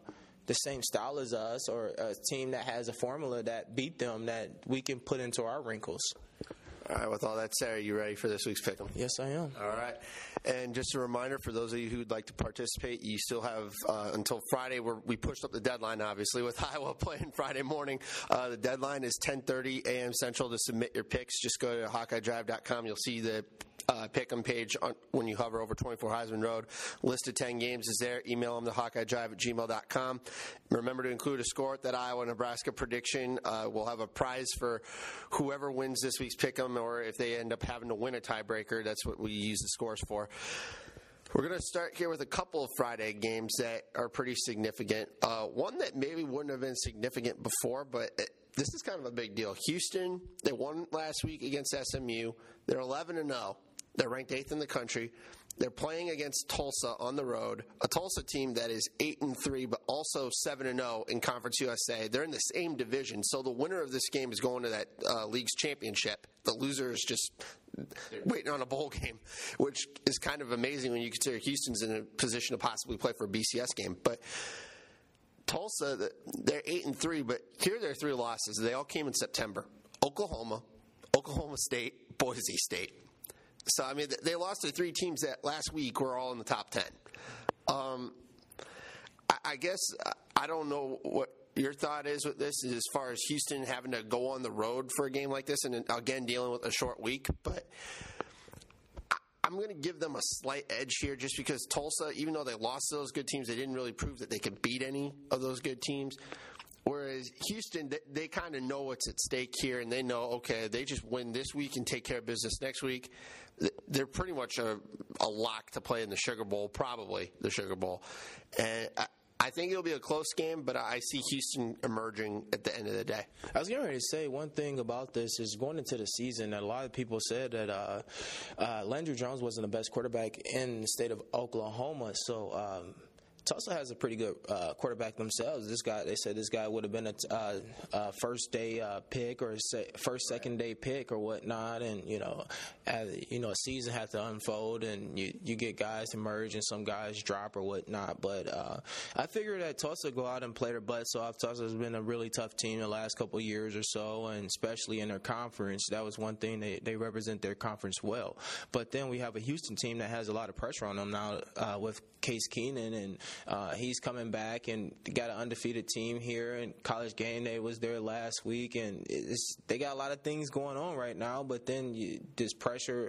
style as us or a team that has a formula that beat them that we can put into our wrinkles. All right, with all that said, are you ready for this week's Pick'em? Yes, I am. All right. And just a reminder for those of you who would like to participate, you still have until Friday. We pushed up the deadline, obviously, with Iowa playing Friday morning. The deadline is 10:30 a.m. Central to submit your picks. Just go to HawkeyeDrive.com. You'll see the Pick'em page when you hover over 24 Heisman Road. List of 10 games is there. Email them to HawkeyeDrive@gmail.com. Remember to include a score at that Iowa-Nebraska prediction. We'll have a prize for whoever wins this week's Pick'em, or if they end up having to win a tiebreaker, that's what we use the scores for. We're going to start here with a couple of Friday games that are pretty significant. One that maybe wouldn't have been significant before, but this is kind of a big deal. Houston, they won last week against SMU. They're 11-0. They're ranked 8th in the country. They're playing against Tulsa on the road, a Tulsa team that is 8-3, but also 7-0 in Conference USA. They're in the same division, so the winner of this game is going to that league's championship. The loser is just waiting on a bowl game, which is kind of amazing when you consider Houston's in a position to possibly play for a BCS game. But Tulsa, they're 8-3, but here are their 3 losses. They all came in September. Oklahoma State, Boise State. So, I mean, they lost to 3 teams that last week were all in the top 10. I guess I don't know what your thought is with this as far as Houston having to go on the road for a game like this and, again, dealing with a short week. But I'm going to give them a slight edge here just because Tulsa, even though they lost to those good teams, they didn't really prove that they could beat any of those good teams. Whereas Houston, they kind of know what's at stake here, and they know, okay, they just win this week and take care of business next week. They're pretty much a lock to play in the Sugar Bowl, probably the Sugar Bowl. And I think it'll be a close game, but I see Houston emerging at the end of the day. I was getting ready to say one thing about this is going into the season that a lot of people said that Landry Jones wasn't the best quarterback in the state of Oklahoma. So Tulsa has a pretty good quarterback themselves. They said this guy would have been a first day pick or second day pick or whatnot, and a season has to unfold, and you get guys emerge and some guys drop or whatnot. But I figure that Tulsa go out and play their butts off. Tulsa's been a really tough team the last couple of years or so, and especially in their conference. That was one thing they represent their conference well. But then we have a Houston team that has a lot of pressure on them now with Case Keenum, and he's coming back and got an undefeated team here, and College Game Day was there last week, and they got a lot of things going on right now. But then this pressure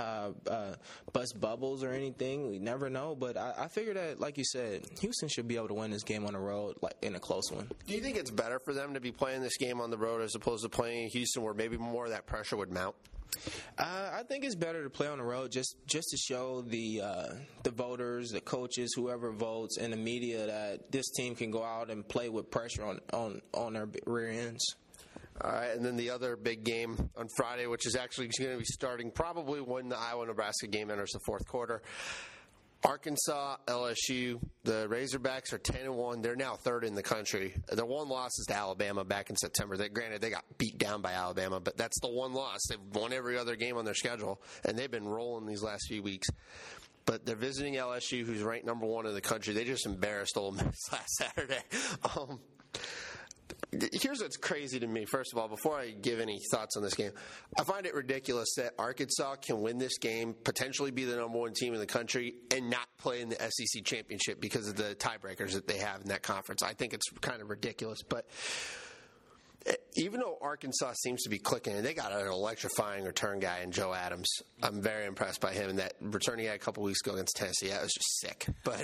bust bubbles or anything, we never know. But I figure that, like you said, Houston should be able to win this game on the road, like in a close one. Do you think it's better for them to be playing this game on the road as opposed to playing in Houston, where maybe more of that pressure would mount? I think it's better to play on the road just to show the voters, the coaches, whoever votes, and the media that this team can go out and play with pressure on their rear ends. All right, and then the other big game on Friday, which is actually going to be starting probably when the Iowa-Nebraska game enters the fourth quarter. Arkansas, LSU, the Razorbacks are 10-1. They're now 3rd in the country. Their one loss is to Alabama back in September. Granted, they got beat down by Alabama, but that's the one loss. They've won every other game on their schedule, and they've been rolling these last few weeks. But they're visiting LSU, who's ranked number 1 in the country. They just embarrassed Ole Miss last Saturday. Here's what's crazy to me. First of all, before I give any thoughts on this game, I find it ridiculous that Arkansas can win this game, potentially be the number one team in the country, and not play in the SEC championship because of the tiebreakers that they have in that conference. I think it's kind of ridiculous. But even though Arkansas seems to be clicking, and they got an electrifying return guy in Joe Adams, I'm very impressed by him. And that return he had a couple weeks ago against Tennessee, that was just sick. But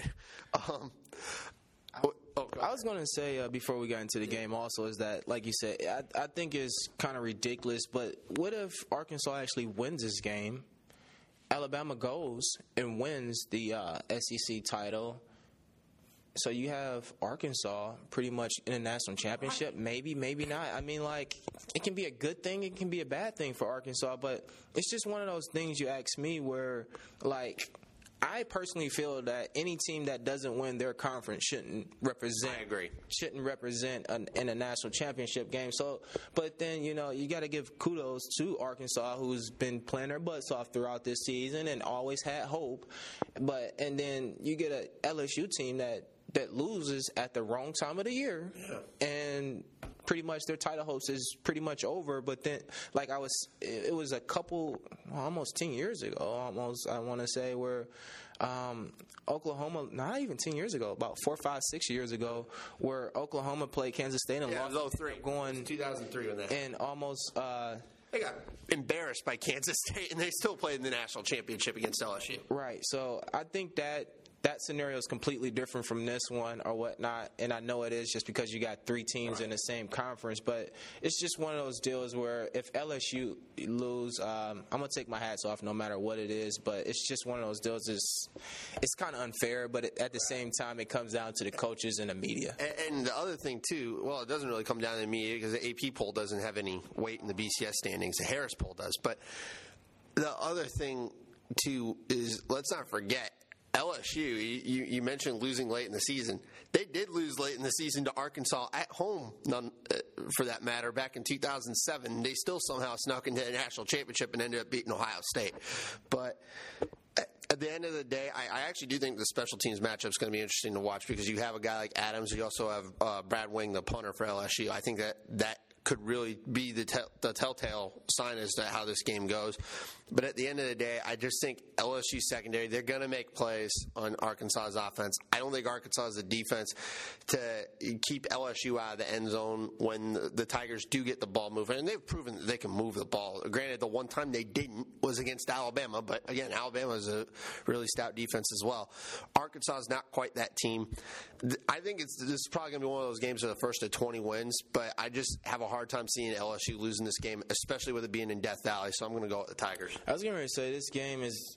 I was going to say before we got into the game also is that, like you said, I think it's kind of ridiculous, but what if Arkansas actually wins this game? Alabama goes and wins the SEC title. So you have Arkansas pretty much in a national championship. Maybe, maybe not. I mean, like, it can be a good thing. It can be a bad thing for Arkansas. But it's just one of those things you ask me where, like, I personally feel that any team that doesn't win their conference shouldn't represent. I agree. Shouldn't represent in a national championship game. So, but then you got to give kudos to Arkansas, who's been playing their butts off throughout this season and always had hope. And then you get a LSU team that loses at the wrong time of the year, and pretty much their title hopes is pretty much over. But then, like it was a couple, almost 10 years ago, I want to say, where Oklahoma, not even 10 years ago, about 4, 5, 6 years ago, where Oklahoma played Kansas State and lost. It was 03. Going 2003 when that. And almost. They got embarrassed by Kansas State, and they still played in the national championship against LSU. Right. So I think that scenario is completely different from this one or whatnot, and I know it is just because you got 3 teams in the same conference, but it's just one of those deals where if LSU lose, I'm going to take my hats off no matter what it is, but it's just one of those deals. It's kind of unfair, but at the same time, it comes down to the coaches and the media. And the other thing, too, well, it doesn't really come down to the media because the AP poll doesn't have any weight in the BCS standings. The Harris poll does. But the other thing, too, is let's not forget, LSU, you mentioned losing late in the season. They did lose late in the season to Arkansas at home, for that matter, back in 2007. They still somehow snuck into the national championship and ended up beating Ohio State. But at the end of the day, I actually do think the special teams matchup is going to be interesting to watch because you have a guy like Adams. You also have Brad Wing, the punter for LSU. I think that could really be the telltale sign as to how this game goes. But at the end of the day, I just think LSU secondary, they're going to make plays on Arkansas's offense. I don't think Arkansas has the defense to keep LSU out of the end zone when the Tigers do get the ball moving. And they've proven that they can move the ball. Granted, the one time they didn't was against Alabama. But, again, Alabama is a really stout defense as well. Arkansas is not quite that team. I think this is probably going to be one of those games of the first of 20 wins. But I just have a hard time seeing LSU losing this game, especially with it being in Death Valley. So I'm going to go with the Tigers. I was going to say this game is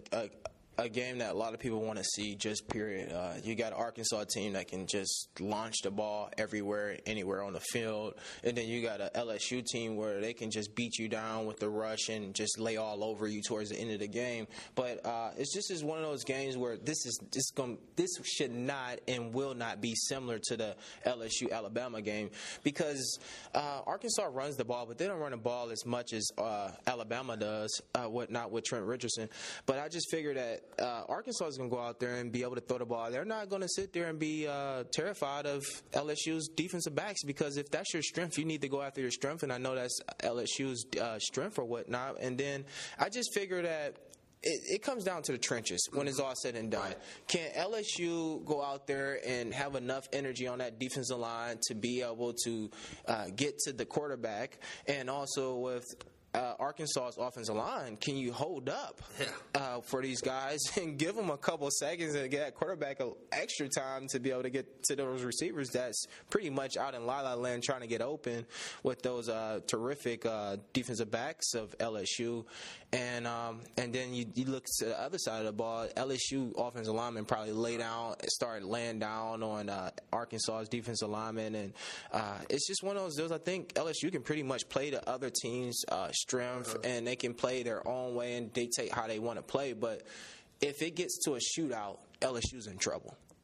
a game that a lot of people want to see, just period. You got an Arkansas team that can just launch the ball everywhere, anywhere on the field. And then you got an LSU team where they can just beat you down with the rush and just lay all over you towards the end of the game. But it's just one of those games where this should not and will not be similar to the LSU-Alabama game because Arkansas runs the ball, but they don't run the ball as much as Alabama does, not with Trent Richardson. But I just figured that Arkansas is going to go out there and be able to throw the ball. They're not going to sit there and be terrified of LSU's defensive backs because if that's your strength, you need to go after your strength, and I know that's LSU's strength or whatnot. And then I just figure that it comes down to the trenches when it's all said and done. Right. Can LSU go out there and have enough energy on that defensive line to be able to get to the quarterback, and also with Arkansas's offensive line, can you hold up for these guys and give them a couple seconds and get that quarterback extra time to be able to get to those receivers that's pretty much out in la-la land trying to get open with those terrific defensive backs of LSU. And then you look to the other side of the ball, LSU offensive linemen probably started laying down on Arkansas's defensive linemen. And it's just one of those deals. I think LSU can pretty much play the other team's strength, and they can play their own way and dictate how they want to play. But if it gets to a shootout, LSU's in trouble.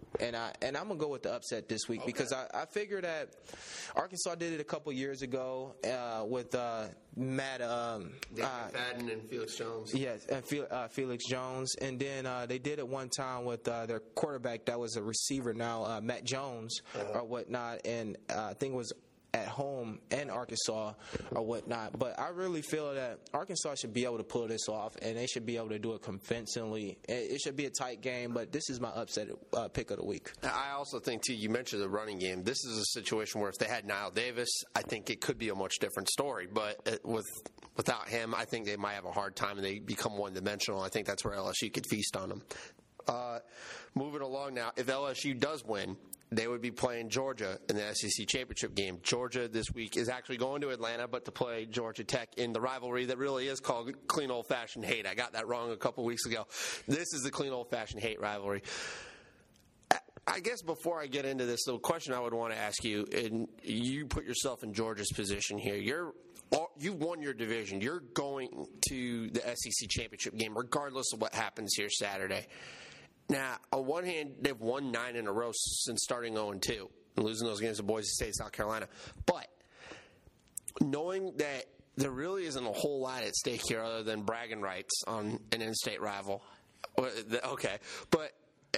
And I'm gonna go with the upset this week because I figure that Arkansas did it a couple years ago with Matt McFadden and Felix Jones. Yes, and Felix Jones, and then they did it one time with their quarterback that was a receiver now, Matt Jones or whatnot, and I think it was at home in Arkansas or whatnot. But I really feel that Arkansas should be able to pull this off, and they should be able to do it convincingly. It should be a tight game, but this is my upset pick of the week. I also think, too, you mentioned the running game. This is a situation where if they had Niall Davis, I think it could be a much different story. But without him, I think they might have a hard time, and they become one-dimensional. I think that's where LSU could feast on them. Moving along now, if LSU does win, they would be playing Georgia in the SEC championship game. Georgia this week is actually going to Atlanta, but to play Georgia Tech in the rivalry that really is called clean old-fashioned hate. I got that wrong a couple weeks ago. This is the clean old-fashioned hate rivalry. I guess before I get into this, the question I would want to ask you, and you put yourself in Georgia's position here. You've won your division. You're going to the SEC championship game regardless of what happens here Saturday. Now, on one hand, they've won 9 in a row since starting 0-2 and losing those games to Boise State, South Carolina. But knowing that there really isn't a whole lot at stake here other than bragging rights on an in-state rival. Okay. But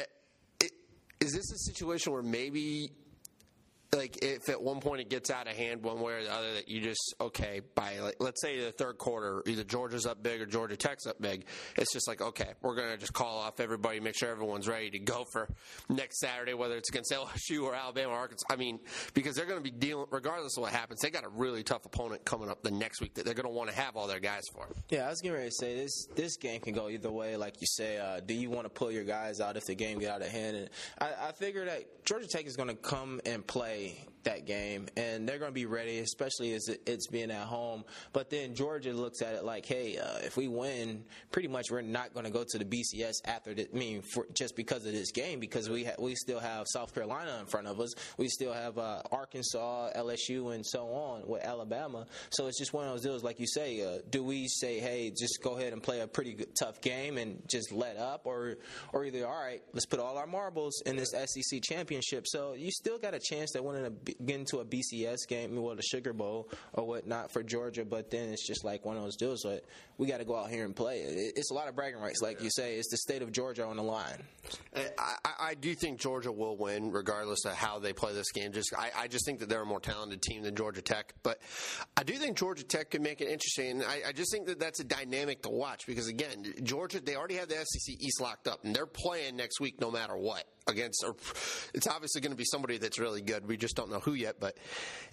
is this a situation where maybe, like, if at one point it gets out of hand one way or the other, that you just, okay, by, like, let's say the third quarter, either Georgia's up big or Georgia Tech's up big, it's just like, okay, we're going to just call off everybody, make sure everyone's ready to go for next Saturday, whether it's against LSU or Alabama or Arkansas. I mean, because they're going to be dealing, regardless of what happens, they got a really tough opponent coming up the next week that they're going to want to have all their guys for. Yeah, I was getting ready to say, this game can go either way. Like you say, do you want to pull your guys out if the game get out of hand? And I figure that Georgia Tech is going to come and play that game, and they're going to be ready, especially as it's being at home. But then Georgia looks at it like, hey, if we win, pretty much we're not going to go to the BCS after just because of this game, because we still have South Carolina in front of us. We still have Arkansas, LSU, and so on with Alabama. So it's just one of those deals, like you say, do we say, hey, just go ahead and play a pretty good, tough game and just let up, or either, all right, let's put all our marbles in this SEC championship. So you still got a chance at winning get into a BCS game, well, the Sugar Bowl or whatnot for Georgia, but then it's just like one of those deals that we got to go out here and play. It's a lot of bragging rights, like you say. It's the state of Georgia on the line. I do think Georgia will win regardless of how they play this game. I just think that they're a more talented team than Georgia Tech, but I do think Georgia Tech could make it interesting, and I just think that that's a dynamic to watch because, again, Georgia, they already have the SEC East locked up, and they're playing next week no matter what. It's obviously going to be somebody that's really good. We just don't know who yet, but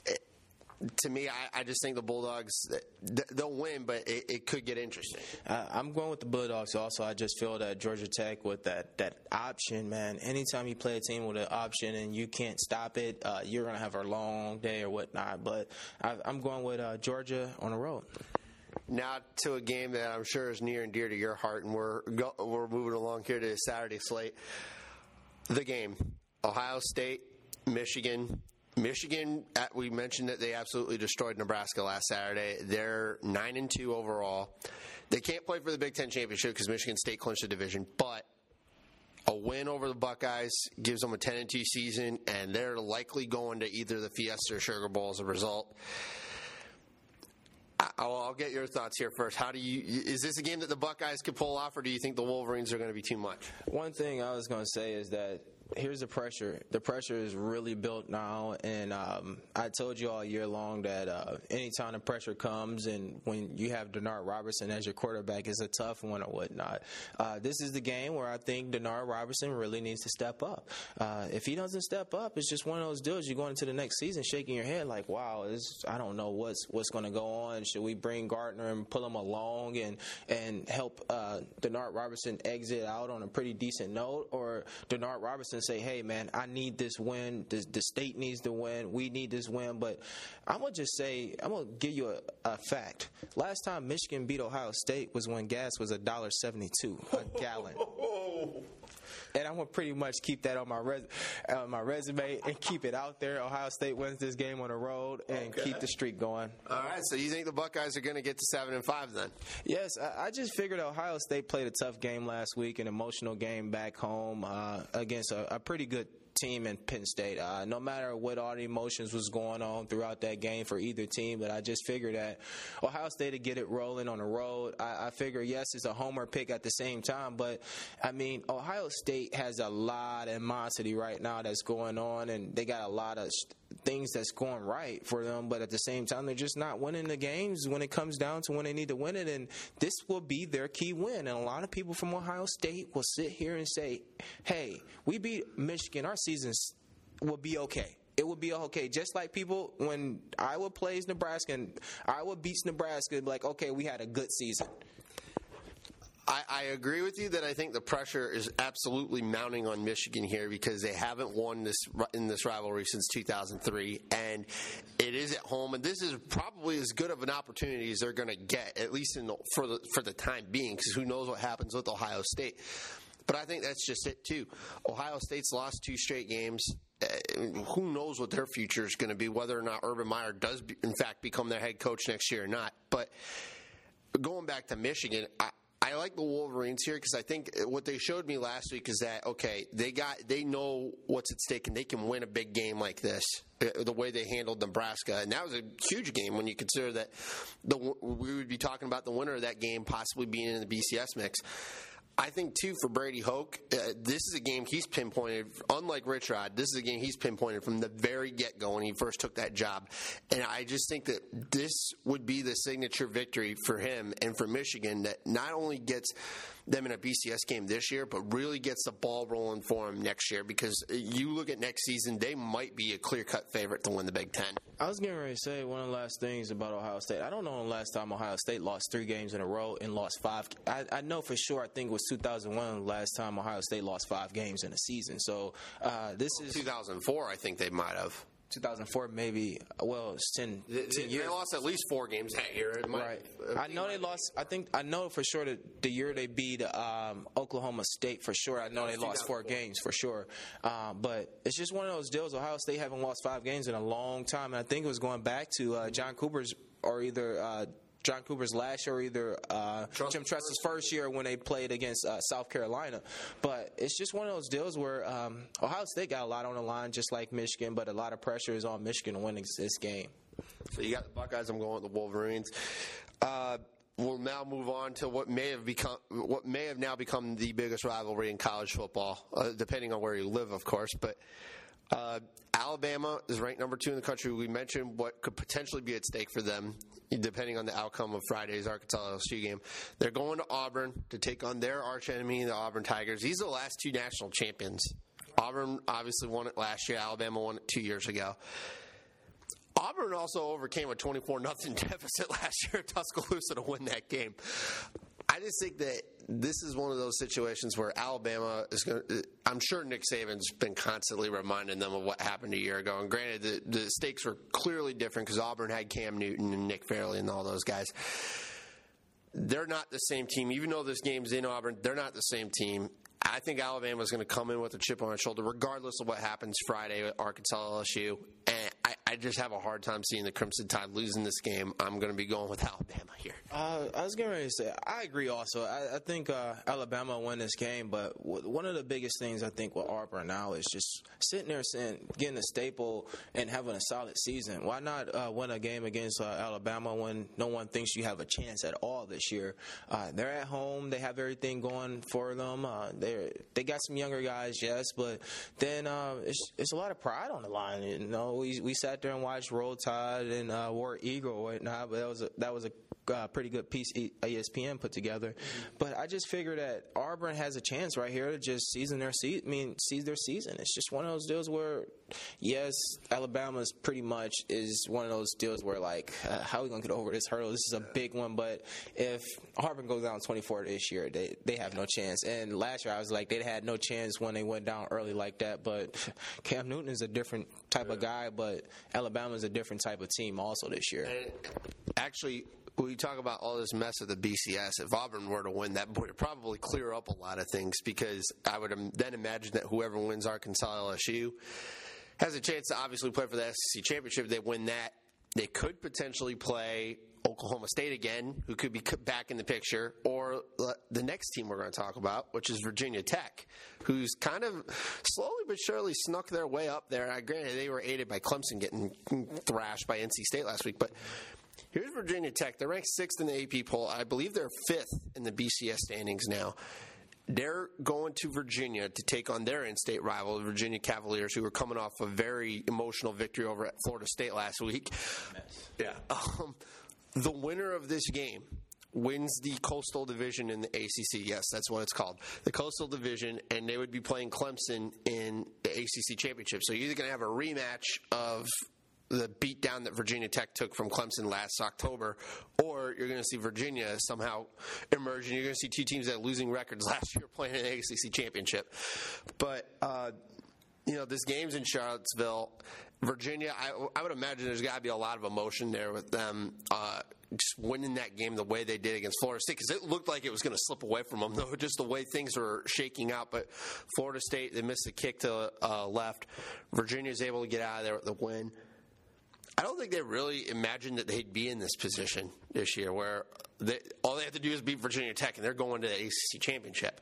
to me, I just think the Bulldogs, they'll win, but it could get interesting. I'm going with the Bulldogs also. I just feel that Georgia Tech with that option, man, anytime you play a team with an option and you can't stop it, you're going to have a long day or whatnot. But I'm going with Georgia on the road. Now to a game that I'm sure is near and dear to your heart, and we're moving along here to the Saturday slate. The game, Ohio State, Michigan. Michigan, we mentioned that they absolutely destroyed Nebraska last Saturday. They're 9-2 overall. They can't play for the Big Ten championship because Michigan State clinched the division, but a win over the Buckeyes gives them a 10-2 season, and they're likely going to either the Fiesta or Sugar Bowl as a result. I'll get your thoughts here first. Is this a game that the Buckeyes could pull off, or do you think the Wolverines are going to be too much? One thing I was going to say is that here's the pressure. The pressure is really built now, and I told you all year long that anytime the pressure comes and when you have Denard Robertson as your quarterback, it's a tough one or whatnot. This is the game where I think Denard Robertson really needs to step up. If he doesn't step up, it's just one of those deals. You're going into the next season shaking your head like, wow, I don't know what's going to go on. Should we bring Gardner and pull him along and help Denard Robertson exit out on a pretty decent note, or Denard Robertson say, hey, man, I need this win. The state needs to win. We need this win. But I'm going to just say, I'm going to give you a fact. Last time Michigan beat Ohio State was when gas was $1.72 a gallon. and I'm gonna pretty much keep that on my resume and keep it out there. Ohio State wins this game on the road and keep the streak going. All right, so you think the Buckeyes are going to get to 7-5 then? Yes, I just figured Ohio State played a tough game last week, an emotional game back home against a pretty good team in Penn State. No matter what all the emotions was going on throughout that game for either team, but I just figured that Ohio State to get it rolling on the road. I figure, yes, it's a homer pick at the same time, but I mean, Ohio State has a lot of animosity right now that's going on, and they got a lot of things that's going right for them, but at the same time, they're just not winning the games when it comes down to when they need to win it, and this will be their key win. And a lot of people from Ohio State will sit here and say, hey, we beat Michigan, our seasons will be okay. It will be okay. Just like people, when Iowa plays Nebraska and Iowa beats Nebraska, like, okay, we had a good season. I agree with you that I think the pressure is absolutely mounting on Michigan here because they haven't won in this rivalry since 2003, and it is at home, and this is probably as good of an opportunity as they're going to get, at least for the time being, because who knows what happens with Ohio State. But I think that's just it, too. Ohio State's lost 2 straight games. Who knows what their future is going to be, whether or not Urban Meyer does, in fact, become their head coach next year or not. But going back to Michigan, I like the Wolverines here because I think what they showed me last week is that, okay, they know what's at stake and they can win a big game like this, the way they handled Nebraska. And that was a huge game when you consider that we would be talking about the winner of that game possibly being in the BCS mix. I think, too, for Brady Hoke, this is a game he's pinpointed. Unlike Rich Rod, this is a game he's pinpointed from the very get-go when he first took that job. And I just think that this would be the signature victory for him and for Michigan that not only gets them in a BCS game this year, but really gets the ball rolling for him next year, because you look at next season, they might be a clear-cut favorite to win the Big Ten. I was getting ready to say one of the last things about Ohio State. I don't know the last time Ohio State lost 3 games in a row and lost 5. I know for sure, I think it was 2001 the last time Ohio State lost 5 games in a season. So this is 2004, I think they might have. 2004, maybe. Well, it's 10 years. They lost at least 4 games that year. Right. I know they lost. I know for sure that the year they beat Oklahoma State, for sure. I know they lost 4 games for sure. But it's just one of those deals. Ohio State haven't lost 5 games in a long time, and I think it was going back to John Cooper's last year, or either Jim Tress's first year when they played against South Carolina. But it's just one of those deals where Ohio State got a lot on the line, just like Michigan, but a lot of pressure is on Michigan to win this game. So you got the Buckeyes. I'm going with the Wolverines. We'll now move on to what may have now become the biggest rivalry in college football, depending on where you live, of course. But Alabama is ranked number 2 in the country. We mentioned what could potentially be at stake for them, depending on the outcome of Friday's Arkansas-LSU game. They're going to Auburn to take on their archenemy, the Auburn Tigers. These are the last 2 national champions. Auburn obviously won it last year. Alabama won it 2 years ago. Auburn also overcame a 24-0 deficit last year at Tuscaloosa to win that game. I just think that this is one of those situations where Alabama is going to – I'm sure Nick Saban's been constantly reminding them of what happened a year ago. And granted, the stakes were clearly different because Auburn had Cam Newton and Nick Fairley and all those guys. They're not the same team. Even though this game's in Auburn, they're not the same team. I think Alabama's going to come in with a chip on their shoulder, regardless of what happens Friday at Arkansas-LSU. And I just have a hard time seeing the Crimson Tide losing this game. I'm going to be going with Alabama here. I was getting ready to say, I agree also. I think Alabama won this game, but one of the biggest things I think with Auburn now is just sitting there getting a staple and having a solid season. Why not win a game against Alabama when no one thinks you have a chance at all this year? They're at home. They have everything going for them. They got some younger guys, yes, but then it's a lot of pride on the line. You know, we sat there and watched Roll Tide and War Eagle or whatnot, but that was a pretty good piece ESPN put together. But I just figure that Auburn has a chance right here to just seize their season. It's just one of those deals where, yes, Alabama's pretty much is one of those deals where, like, how are we going to get over this hurdle? This is a big one, but if Auburn goes down 24 this year, they have no chance. And last year I was like, they had no chance when they went down early like that, but Cam Newton is a different type of guy, but Alabama's a different type of team also this year. Actually, Well, you talk about all this mess of the BCS. If Auburn were to win, that would probably clear up a lot of things, because I would then imagine that whoever wins Arkansas LSU has a chance to obviously play for the SEC championship. If they win that, they could potentially play Oklahoma State again, who could be back in the picture, or the next team we're going to talk about, which is Virginia Tech, who's kind of slowly but surely snuck their way up there. Granted, they were aided by Clemson getting thrashed by NC State last week, but here's Virginia Tech. They're ranked 6th in the AP poll. I believe they're 5th in the BCS standings now. They're going to Virginia to take on their in-state rival, the Virginia Cavaliers, who were coming off a very emotional victory over at Florida State last week. Yeah. The winner of this game wins the Coastal Division in the ACC. Yes, that's what it's called. The Coastal Division, and they would be playing Clemson in the ACC Championship. So you're either going to have a rematch of the beatdown that Virginia Tech took from Clemson last October, or you're going to see Virginia somehow emerge, and you're going to see two teams that had losing records last year playing in the ACC Championship. But, this game's in Charlottesville. Virginia, I would imagine there's got to be a lot of emotion there with them just winning that game the way they did against Florida State, because it looked like it was going to slip away from them, though, just the way things were shaking out. But Florida State, they missed the kick to left. Virginia's able to get out of there with the win. I don't think they really imagined that they'd be in this position this year, where all they have to do is beat Virginia Tech, and they're going to the ACC Championship.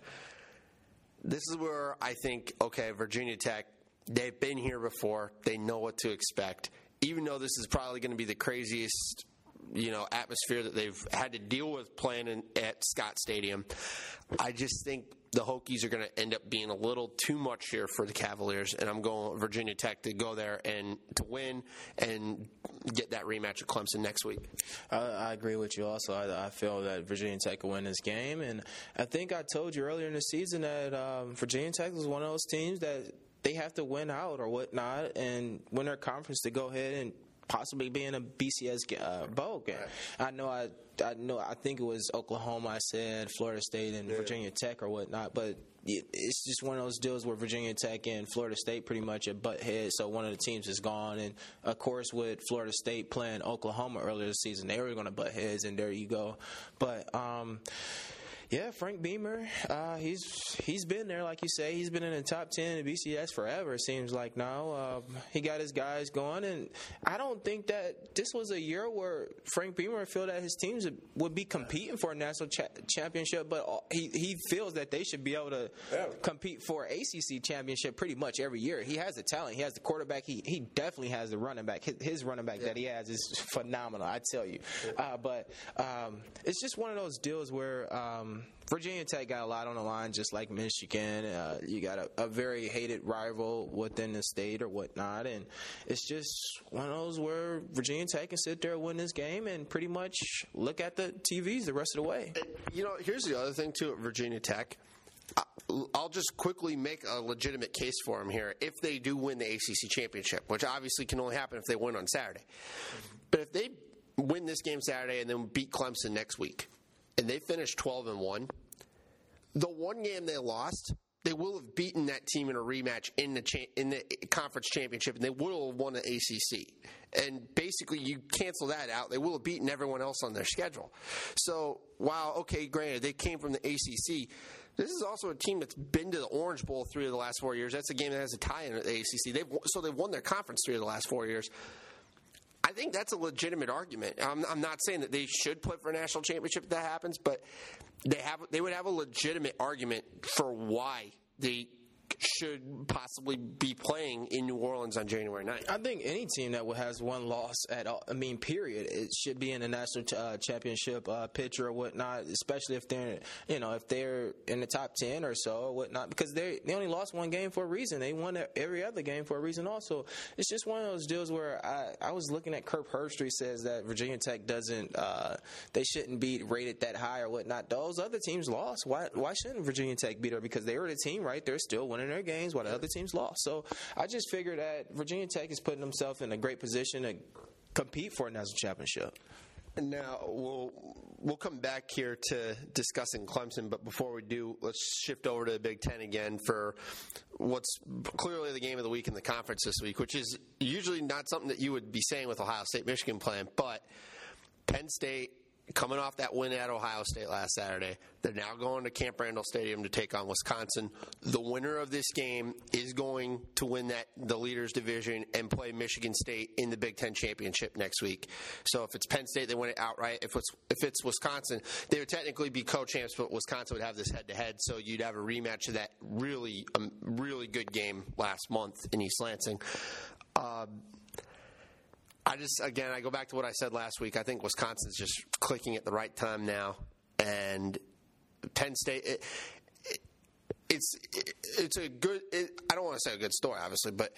This is where I think, okay, Virginia Tech, they've been here before. They know what to expect. Even though this is probably going to be the craziest, atmosphere that they've had to deal with playing at Scott Stadium, I just think the Hokies are going to end up being a little too much here for the Cavaliers, and I'm going Virginia Tech to go there and to win and get that rematch of Clemson next week. I agree with you also. I feel that Virginia Tech will win this game, and I think I told you earlier in the season that Virginia Tech was one of those teams that they have to win out or whatnot and win their conference to go ahead and possibly be in a BCS bowl game. Right. I think it was Oklahoma, I said, Florida State, and Virginia Tech or whatnot, but it's just one of those deals where Virginia Tech and Florida State pretty much at butt heads, so one of the teams is gone. And, of course, with Florida State playing Oklahoma earlier this season, they were going to butt heads, and there you go. But, yeah, Frank Beamer, he's been there, like you say. He's been in the top 10 in the BCS forever, it seems like now. He got his guys going, and I don't think that this was a year where Frank Beamer felt that his teams would be competing for a national championship, but he feels that they should be able to compete for ACC championship pretty much every year. He has the talent. He has the quarterback. He definitely has the running back. His running back that he has is phenomenal, I tell you. But it's just one of those deals where Virginia Tech got a lot on the line, just like Michigan. You got a very hated rival within the state or whatnot, and it's just one of those where Virginia Tech can sit there and win this game and pretty much look at the TVs the rest of the way. Here's the other thing, too, at Virginia Tech. I'll just quickly make a legitimate case for them here. If they do win the ACC championship, which obviously can only happen if they win on Saturday. But if they win this game Saturday and then beat Clemson next week, and they finished 12-1, the one game they lost, they will have beaten that team in a rematch in the conference championship, and they will have won the ACC. And basically, you cancel that out, they will have beaten everyone else on their schedule. So, while, okay, granted, they came from the ACC, this is also a team that's been to the Orange Bowl 3 of the last 4 years. That's a game that has a tie in the ACC. They've won their conference 3 of the last 4 years. I think that's a legitimate argument. I'm not saying that they should play for a national championship if that happens, but they would have a legitimate argument for why they should possibly be playing in New Orleans on January 9th. I think any team that has one loss at all, period, it should be in the national championship picture or whatnot, especially if they're, if they're in the top 10 or so or whatnot, because they only lost one game for a reason. They won every other game for a reason also. It's just one of those deals where I was looking at Kirk Herbstreit says that Virginia Tech they shouldn't be rated that high or whatnot. Those other teams lost. Why shouldn't Virginia Tech beat her? Because they were the team, right? They're still winning their games while the other teams lost. So I just figured that Virginia Tech is putting themselves in a great position to compete for a national championship. Now, we'll come back here to discussing Clemson, but before we do, let's shift over to the Big Ten again for what's clearly the game of the week in the conference this week, which is usually not something that you would be saying with Ohio State, Michigan playing, but Penn State coming off that win at Ohio State last Saturday. They're now going to Camp Randall Stadium to take on Wisconsin. The winner of this game is going to win the leaders division and play Michigan State in the Big Ten championship next week. So if it's Penn State, they win it outright. If it's Wisconsin, they would technically be co-champs, but Wisconsin would have this head-to-head. So you'd have a rematch of that really good game last month in East Lansing. I go back to what I said last week. I think Wisconsin's just clicking at the right time now, and Penn State. It's a good. I don't want to say a good story, obviously, but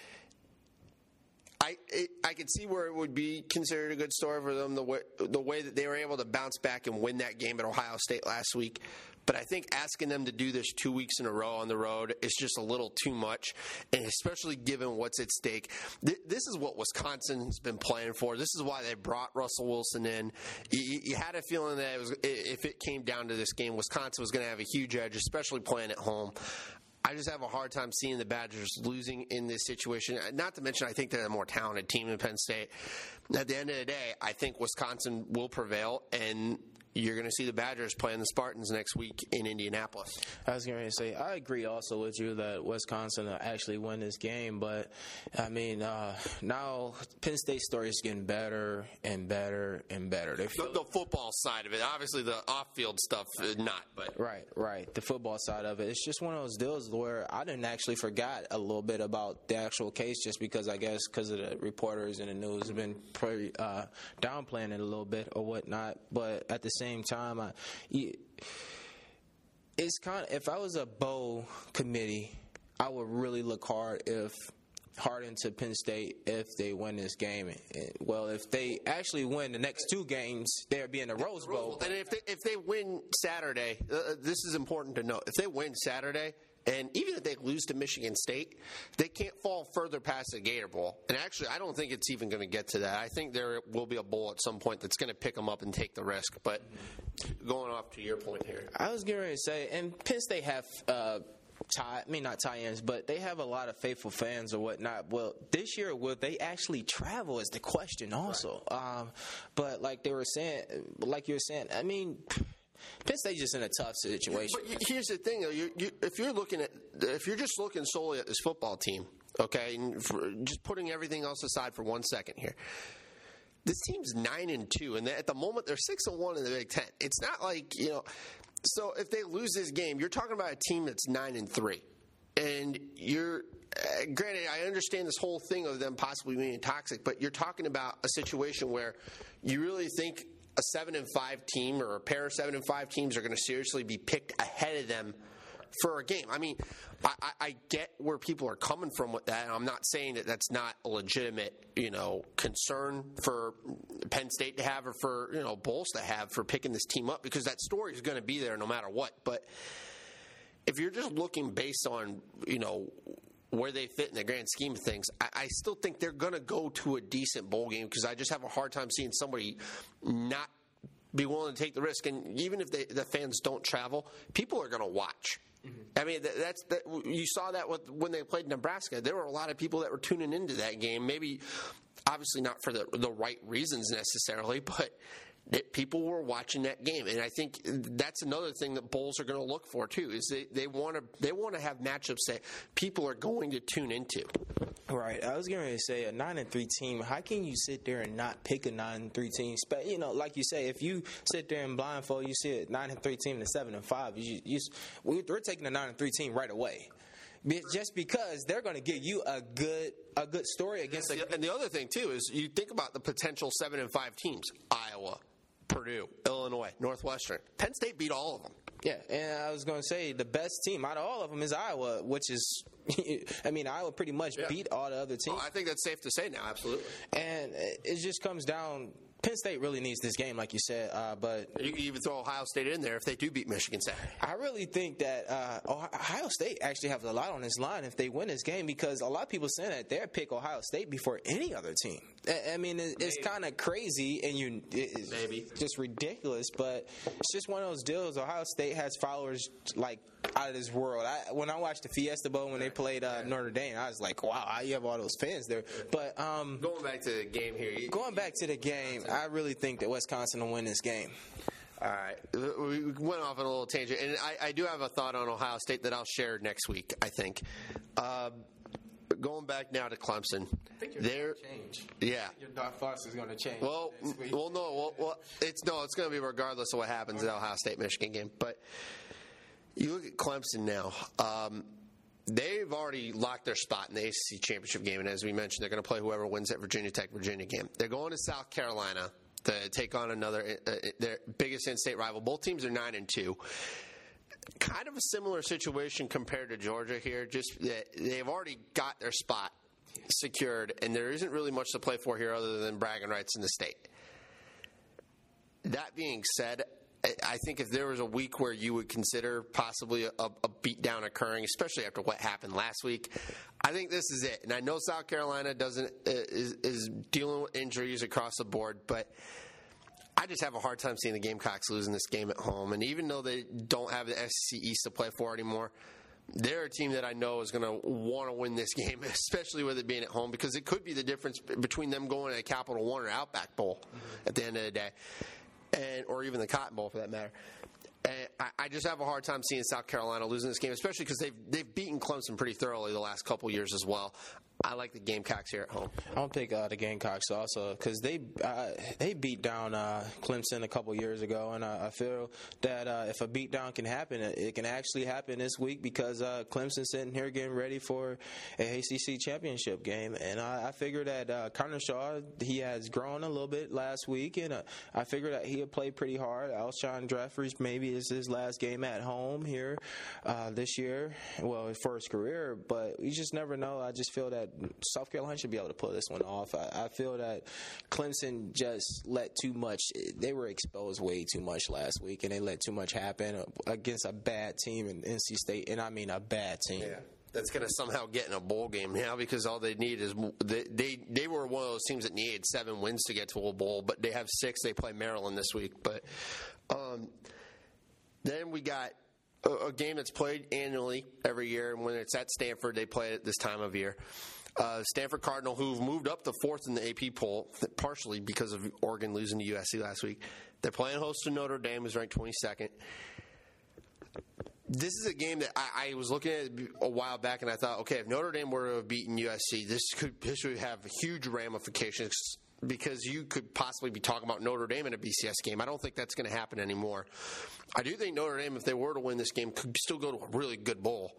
I could see where it would be considered a good story for them. The way that they were able to bounce back and win that game at Ohio State last week. But I think asking them to do this 2 weeks in a row on the road is just a little too much, and especially given what's at stake. This is what Wisconsin's been playing for. This is why they brought Russell Wilson in. You had a feeling that if it came down to this game, Wisconsin was going to have a huge edge, especially playing at home. I just have a hard time seeing the Badgers losing in this situation. Not to mention, I think they're a more talented team than Penn State. At the end of the day, I think Wisconsin will prevail, and you're going to see the Badgers playing the Spartans next week in Indianapolis. I was going to say, I agree also with you that Wisconsin will actually win this game, but, I mean, now Penn State's story is getting better and better and better. The football side of it. Obviously, the off-field stuff, not. But Right. The football side of it. It's just one of those deals where I didn't actually forgot a little bit about the actual case just because, I guess, because of the reporters and the news have been pretty downplaying it a little bit or whatnot, but at the same time, it's kind of, if I was a bowl committee, I would really look hard into Penn State if they win this game. Well, if they actually win the next two games, they'll be in the Rose Bowl. And if they win Saturday, this is important to note. If they win Saturday, and even if they lose to Michigan State, they can't fall further past the Gator Bowl. And actually, I don't think it's even going to get to that. I think there will be a bowl at some point that's going to pick them up and take the risk. But going off to your point here. I was getting ready to say, and Penn State have not tie-ins, but they have a lot of faithful fans or whatnot. Well, this year, will they actually travel is the question also. Right. But like you were saying, I mean, Penn State's just in a tough situation. But here's the thing, though. If you're just looking solely at this football team, okay, and just putting everything else aside for 1 second here, this team's 9-2, and at the moment they're 6-1 in the Big Ten. It's not like, so if they lose this game, you're talking about a team that's 9-3, and you're granted, I understand this whole thing of them possibly being toxic, but you're talking about a situation where you really think a 7-5 team or a pair of 7-5 teams are going to seriously be picked ahead of them for a game. I mean, I get where people are coming from with that, and I'm not saying that that's not a legitimate, concern for Penn State to have or for, Bowles to have for picking this team up, because that story is going to be there no matter what. But if you're just looking based on, where they fit in the grand scheme of things, I still think they're going to go to a decent bowl game, because I just have a hard time seeing somebody not be willing to take the risk. And even if the fans don't travel, people are going to watch. Mm-hmm. I mean, you saw that when they played Nebraska. There were a lot of people that were tuning into that game. Maybe, obviously not for the right reasons necessarily, but people were watching that game. And I think that's another thing that Bowles are going to look for too, is they want to have matchups that people are going to tune into. Right. I was going to say a 9-3 team. How can you sit there and not pick a 9-3 team? Like you say, if you sit there and blindfold, you see a 9-3 team and a 7-5. We're taking a 9-3 team right away. Just because they're going to give you a good story against. And the other thing too is you think about the potential 7-5 teams: Iowa, Purdue, Illinois, Northwestern. Penn State beat all of them. Yeah, and I was going to say the best team out of all of them is Iowa, which is, Iowa pretty much beat all the other teams. Oh, I think that's safe to say now, absolutely. And it just comes down. Penn State really needs this game, like you said, but you can even throw Ohio State in there if they do beat Michigan Saturday. I really think that Ohio State actually has a lot on this line if they win this game, because a lot of people saying that they'll pick Ohio State before any other team. I mean, it's kind of crazy and it's just ridiculous, but it's just one of those deals. Ohio State has followers like out of this world. When I watched the Fiesta Bowl when they played Notre Dame, I was like, wow, you have all those fans there. But going back to the game here. Going back to the game. I really think that Wisconsin will win this game. All right. We went off on a little tangent. And I do have a thought on Ohio State that I'll share next week, I think. Going back now to Clemson. I think you're going to change. Yeah. Your thoughts is going to change. Well, it's going to be regardless of what happens in the Ohio State-Michigan game. But you look at Clemson now. They've already locked their spot in the ACC championship game, and as we mentioned, they're going to play whoever wins that Virginia Tech-Virginia game. They're going to South Carolina to take on another their biggest in-state rival. Both teams are 9-2. Kind of a similar situation compared to Georgia here. Just that they've already got their spot secured, and there isn't really much to play for here other than bragging rights in the state. That being said, I think if there was a week where you would consider possibly a beatdown occurring, especially after what happened last week, I think this is it. And I know South Carolina is dealing with injuries across the board, but I just have a hard time seeing the Gamecocks losing this game at home. And even though they don't have the SEC East to play for anymore, they're a team that I know is going to want to win this game, especially with it being at home, because it could be the difference between them going to a Capital One or Outback Bowl at the end of the day. Or even the Cotton Bowl, for that matter. And I just have a hard time seeing South Carolina losing this game, especially because they've beaten Clemson pretty thoroughly the last couple years as well. I like the Gamecocks here at home. I'll pick the Gamecocks also because they beat down Clemson a couple years ago, and I feel that if a beatdown can happen, it can actually happen this week because Clemson's sitting here getting ready for a ACC championship game, and I figure that Connor Shaw, he has grown a little bit last week, and I figure that he'll play pretty hard. Alshon Jeffries maybe is his last game at home here this year, well, for his career, but you just never know. I just feel that South Carolina should be able to pull this one off. I feel that Clemson just let too much. They were exposed way too much last week, and they let too much happen against a bad team in NC State, and I mean a bad team. Yeah. That's going to somehow get in a bowl game now because all they need is they were one of those teams that needed 7 wins to get to a bowl, but they have 6. They play Maryland this week. But then we got a game that's played annually every year, and when it's at Stanford, they play it at this time of year. Stanford Cardinal, who've moved up to 4th in the AP poll, partially because of Oregon losing to USC last week. They're playing host to Notre Dame, who's ranked 22nd. This is a game that I was looking at a while back, and I thought, okay, if Notre Dame were to have beaten USC, this would have huge ramifications because you could possibly be talking about Notre Dame in a BCS game. I don't think that's going to happen anymore. I do think Notre Dame, if they were to win this game, could still go to a really good bowl.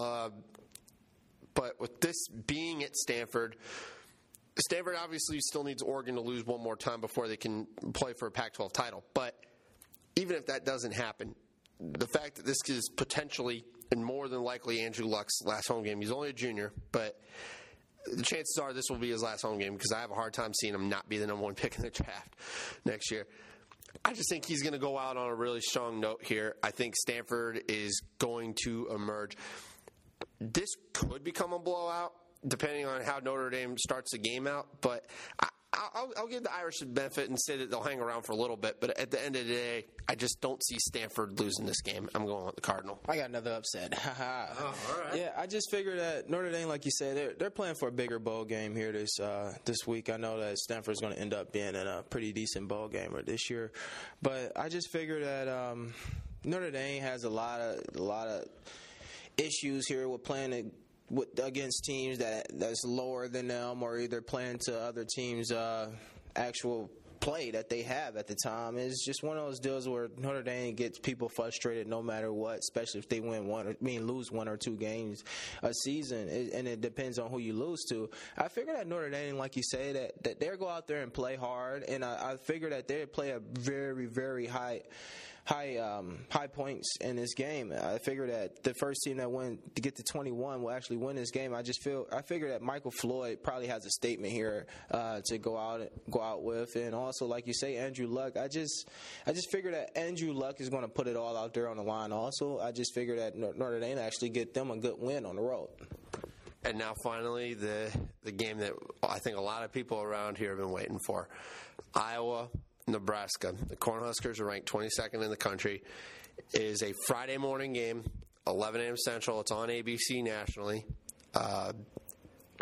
But with this being at Stanford obviously still needs Oregon to lose one more time before they can play for a Pac-12 title. But even if that doesn't happen, the fact that this is potentially and more than likely Andrew Luck's last home game, he's only a junior, but the chances are this will be his last home game because I have a hard time seeing him not be the number 1 pick in the draft next year. I just think he's going to go out on a really strong note here. I think Stanford is going to emerge. This could become a blowout, depending on how Notre Dame starts the game out. But I'll give the Irish the benefit and say that they'll hang around for a little bit. But at the end of the day, I just don't see Stanford losing this game. I'm going with the Cardinal. I got another upset. All right. Yeah, I just figured that Notre Dame, like you said, they're playing for a bigger bowl game here this week. I know that Stanford's going to end up being in a pretty decent bowl game this year. But I just figured that Notre Dame has a lot of issues here with playing against teams that's lower than them, or either playing to other teams' actual play that they have at the time. It's just one of those deals where Notre Dame gets people frustrated no matter what, especially if they lose 1 or 2 games a season, and it depends on who you lose to. I figure that Notre Dame, like you say, that they'll go out there and play hard, and I figure that they play a very, very high points in this game. I figure that the first team that to get to 21 will actually win this game. I figure that Michael Floyd probably has a statement here to go out with, and also, like you say, Andrew Luck. I just figure that Andrew Luck is going to put it all out there on the line. Also, I just figure that Notre Dame actually get them a good win on the road. And now finally, the game that I think a lot of people around here have been waiting for. Iowa, Nebraska. The Cornhuskers are ranked 22nd in the country. It is a Friday morning game, 11 a.m. Central. It's on ABC nationally.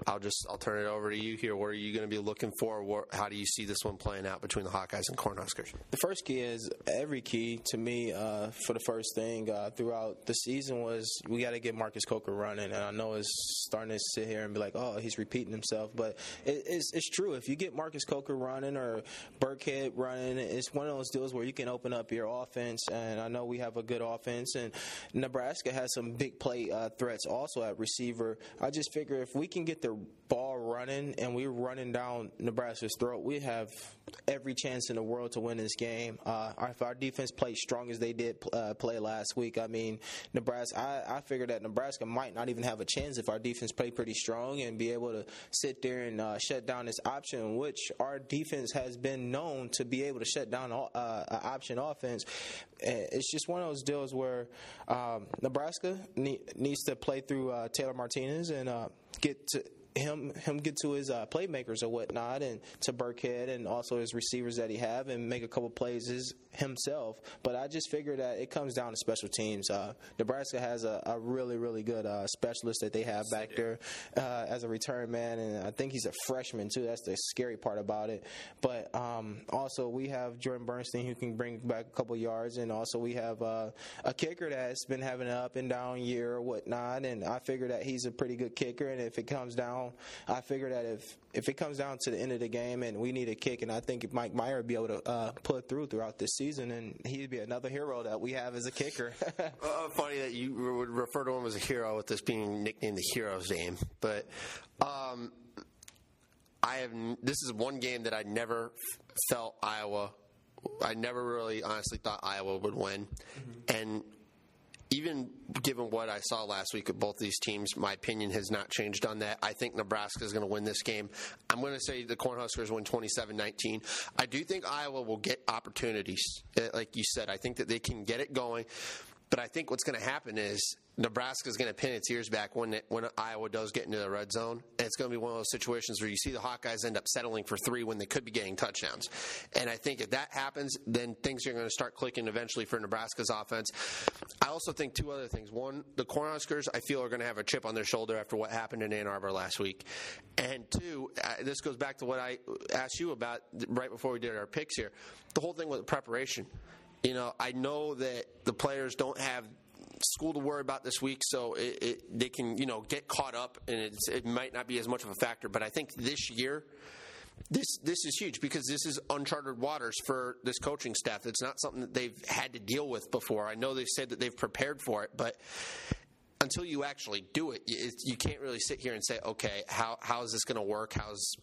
I'll turn it over to you here. What are you going to be looking for? How do you see this one playing out between the Hawkeyes and Cornhuskers? The first key is every key to me for the first thing throughout the season was we got to get Marcus Coker running. And I know it's starting to sit here and be like, oh, he's repeating himself. But it's true. If you get Marcus Coker running or Burkhead running, it's one of those deals where you can open up your offense. And I know we have a good offense. And Nebraska has some big play threats also at receiver. I just figure if we can get the ball running and we're running down Nebraska's throat, we have every chance in the world to win this game. If our defense plays strong as they did play last week, I mean, Nebraska. I figured that Nebraska might not even have a chance if our defense played pretty strong and be able to sit there and shut down this option, which our defense has been known to be able to shut down an option offense. It's just one of those deals where Nebraska needs to play through Taylor Martinez and get to him get to his playmakers or whatnot, and to Burkhead and also his receivers that he have, and make a couple plays himself. But I just figure that it comes down to special teams. Nebraska has a really, really good specialist that they have back there as a return man, and I think he's a freshman too. That's the scary part about it. But also we have Jordan Bernstein who can bring back a couple yards, and also we have a kicker that's been having an up and down year or whatnot, and I figure that he's a pretty good kicker. And if it comes down, I figure that if it comes down to the end of the game and we need a kick, and I think Mike Meyer would be able to pull throughout this season, and he'd be another hero that we have as a kicker. Funny that you would refer to him as a hero with this being nicknamed the Hero's Game. But this is one game that I never felt Iowa. I never really honestly thought Iowa would win. Mm-hmm. And even given what I saw last week of both these teams, my opinion has not changed on that. I think Nebraska is going to win this game. I'm going to say the Cornhuskers win 27-19. I do think Iowa will get opportunities. Like you said, I think that they can get it going. But I think what's going to happen is Nebraska is going to pin its ears back when Iowa does get into the red zone. And it's going to be one of those situations where you see the Hawkeyes end up settling for 3 when they could be getting touchdowns. And I think if that happens, then things are going to start clicking eventually for Nebraska's offense. I also think 2 other things. One, the Cornhuskers, I feel, are going to have a chip on their shoulder after what happened in Ann Arbor last week. And 2, this goes back to what I asked you about right before we did our picks here, the whole thing with preparation. You know, I know that the players don't have school to worry about this week, so they can, get caught up, and it might not be as much of a factor. But I think this year, this is huge because this is uncharted waters for this coaching staff. It's not something that they've had to deal with before. I know they've said that they've prepared for it, but until you actually do it, you can't really sit here and say, okay, how is this going to work?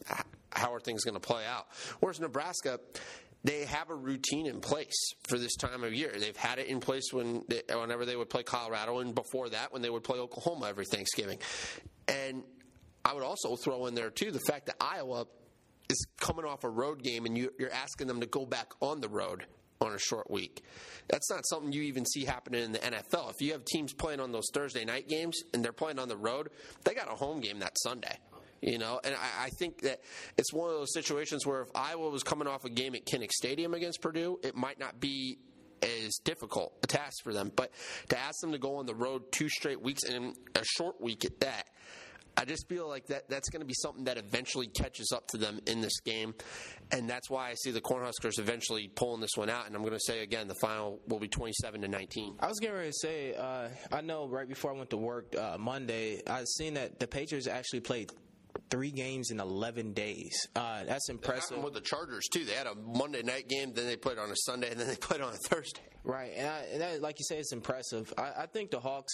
How are things going to play out? Whereas Nebraska, they have a routine in place for this time of year. They've had it in place whenever they would play Colorado, and before that when they would play Oklahoma every Thanksgiving. And I would also throw in there, too, the fact that Iowa is coming off a road game and you're asking them to go back on the road on a short week. That's not something you even see happening in the NFL. If you have teams playing on those Thursday night games and they're playing on the road, they got a home game that Sunday. And I think that it's one of those situations where if Iowa was coming off a game at Kinnick Stadium against Purdue, it might not be as difficult a task for them. But to ask them to go on the road 2 straight weeks and a short week at that, I just feel like that's going to be something that eventually catches up to them in this game. And that's why I see the Cornhuskers eventually pulling this one out. And I'm going to say, again, the final will be 27-19. I was getting ready to say, I know right before I went to work Monday, I seen that the Patriots actually played 3 games in 11 days. That's impressive. It happened with the Chargers, too. They had a Monday night game, then they played on a Sunday, and then they played on a Thursday. Right, and that, like you say, it's impressive. I think the Hawks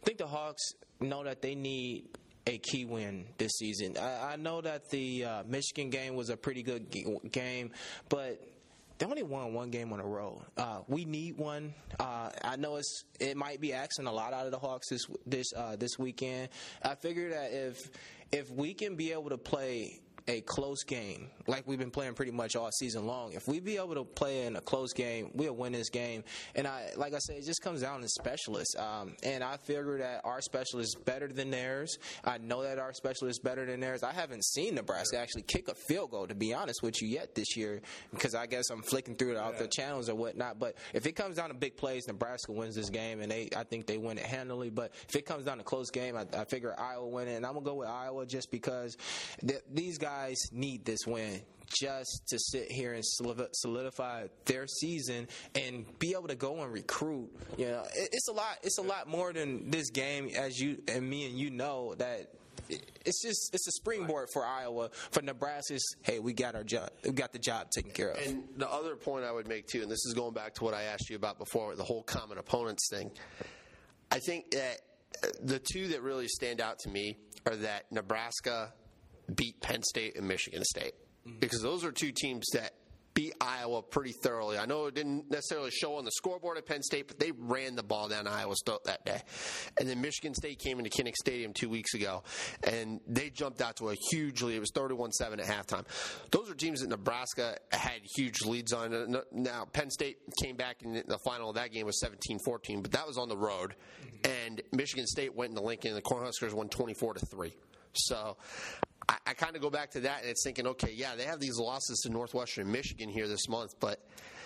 know that they need a key win this season. I know that the Michigan game was a pretty good game, but they only won 1 game on the road. We need one. I know it might be asking a lot out of the Hawks this weekend. I figure that if we can be able to play a close game, like we've been playing pretty much all season long, if we be able to play in a close game, we'll win this game. And like I said, it just comes down to specialists. And I figure that our specialist is better than theirs. I know that our specialist is better than theirs. I haven't seen Nebraska actually kick a field goal, to be honest with you, yet this year, because I guess I'm flicking through the channels or whatnot. But if it comes down to big plays, Nebraska wins this game, and I think they win it handily. But if it comes down to close game, I figure Iowa win it, and I'm going to go with Iowa just because these guys need this win just to sit here and solidify their season and be able to go and recruit. You know, it's a lot more than this game, as you and me and you know that. It's a springboard for Iowa. For Nebraska's, hey, we got the job taken care of. And the other point I would make too, and this is going back to what I asked you about before, the whole common opponents thing. I think that the two that really stand out to me are that Nebraska beat Penn State and Michigan State, because those are two teams that beat Iowa pretty thoroughly. I know it didn't necessarily show on the scoreboard at Penn State, but they ran the ball down Iowa's throat that day. And then Michigan State came into Kinnick Stadium 2 weeks ago, and they jumped out to a huge lead. It was 31-7 at halftime. Those are teams that Nebraska had huge leads on. Now, Penn State came back in the final of that game was 17-14, but that was on the road. And Michigan State went into Lincoln, and the Cornhuskers won 24-3. So I kind of go back to that, and it's thinking, okay, yeah, they have these losses to Northwestern Michigan here this month, but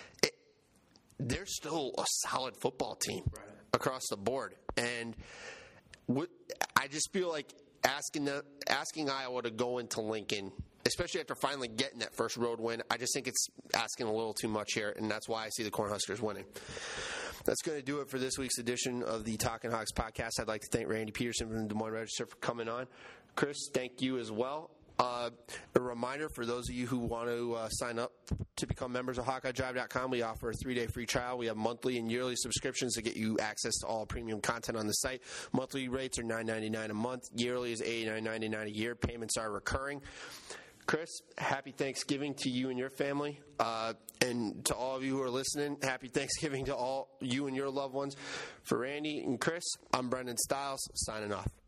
they're still a solid football team across the board. And I just feel like asking Iowa to go into Lincoln, especially after finally getting that first road win, I just think it's asking a little too much here, and that's why I see the Cornhuskers winning. That's going to do it for this week's edition of the Talking Hawks podcast. I'd like to thank Randy Peterson from the Des Moines Register for coming on. Chris, thank you as well. A reminder for those of you who want to sign up to become members of HawkeyeDrive.com, we offer a 3-day free trial. We have monthly and yearly subscriptions to get you access to all premium content on the site. Monthly rates are $9.99 a month. Yearly is $89.99 a year. Payments are recurring. Chris, happy Thanksgiving to you and your family. And to all of you who are listening, happy Thanksgiving to all you and your loved ones. For Randy and Chris, I'm Brendan Stiles, signing off.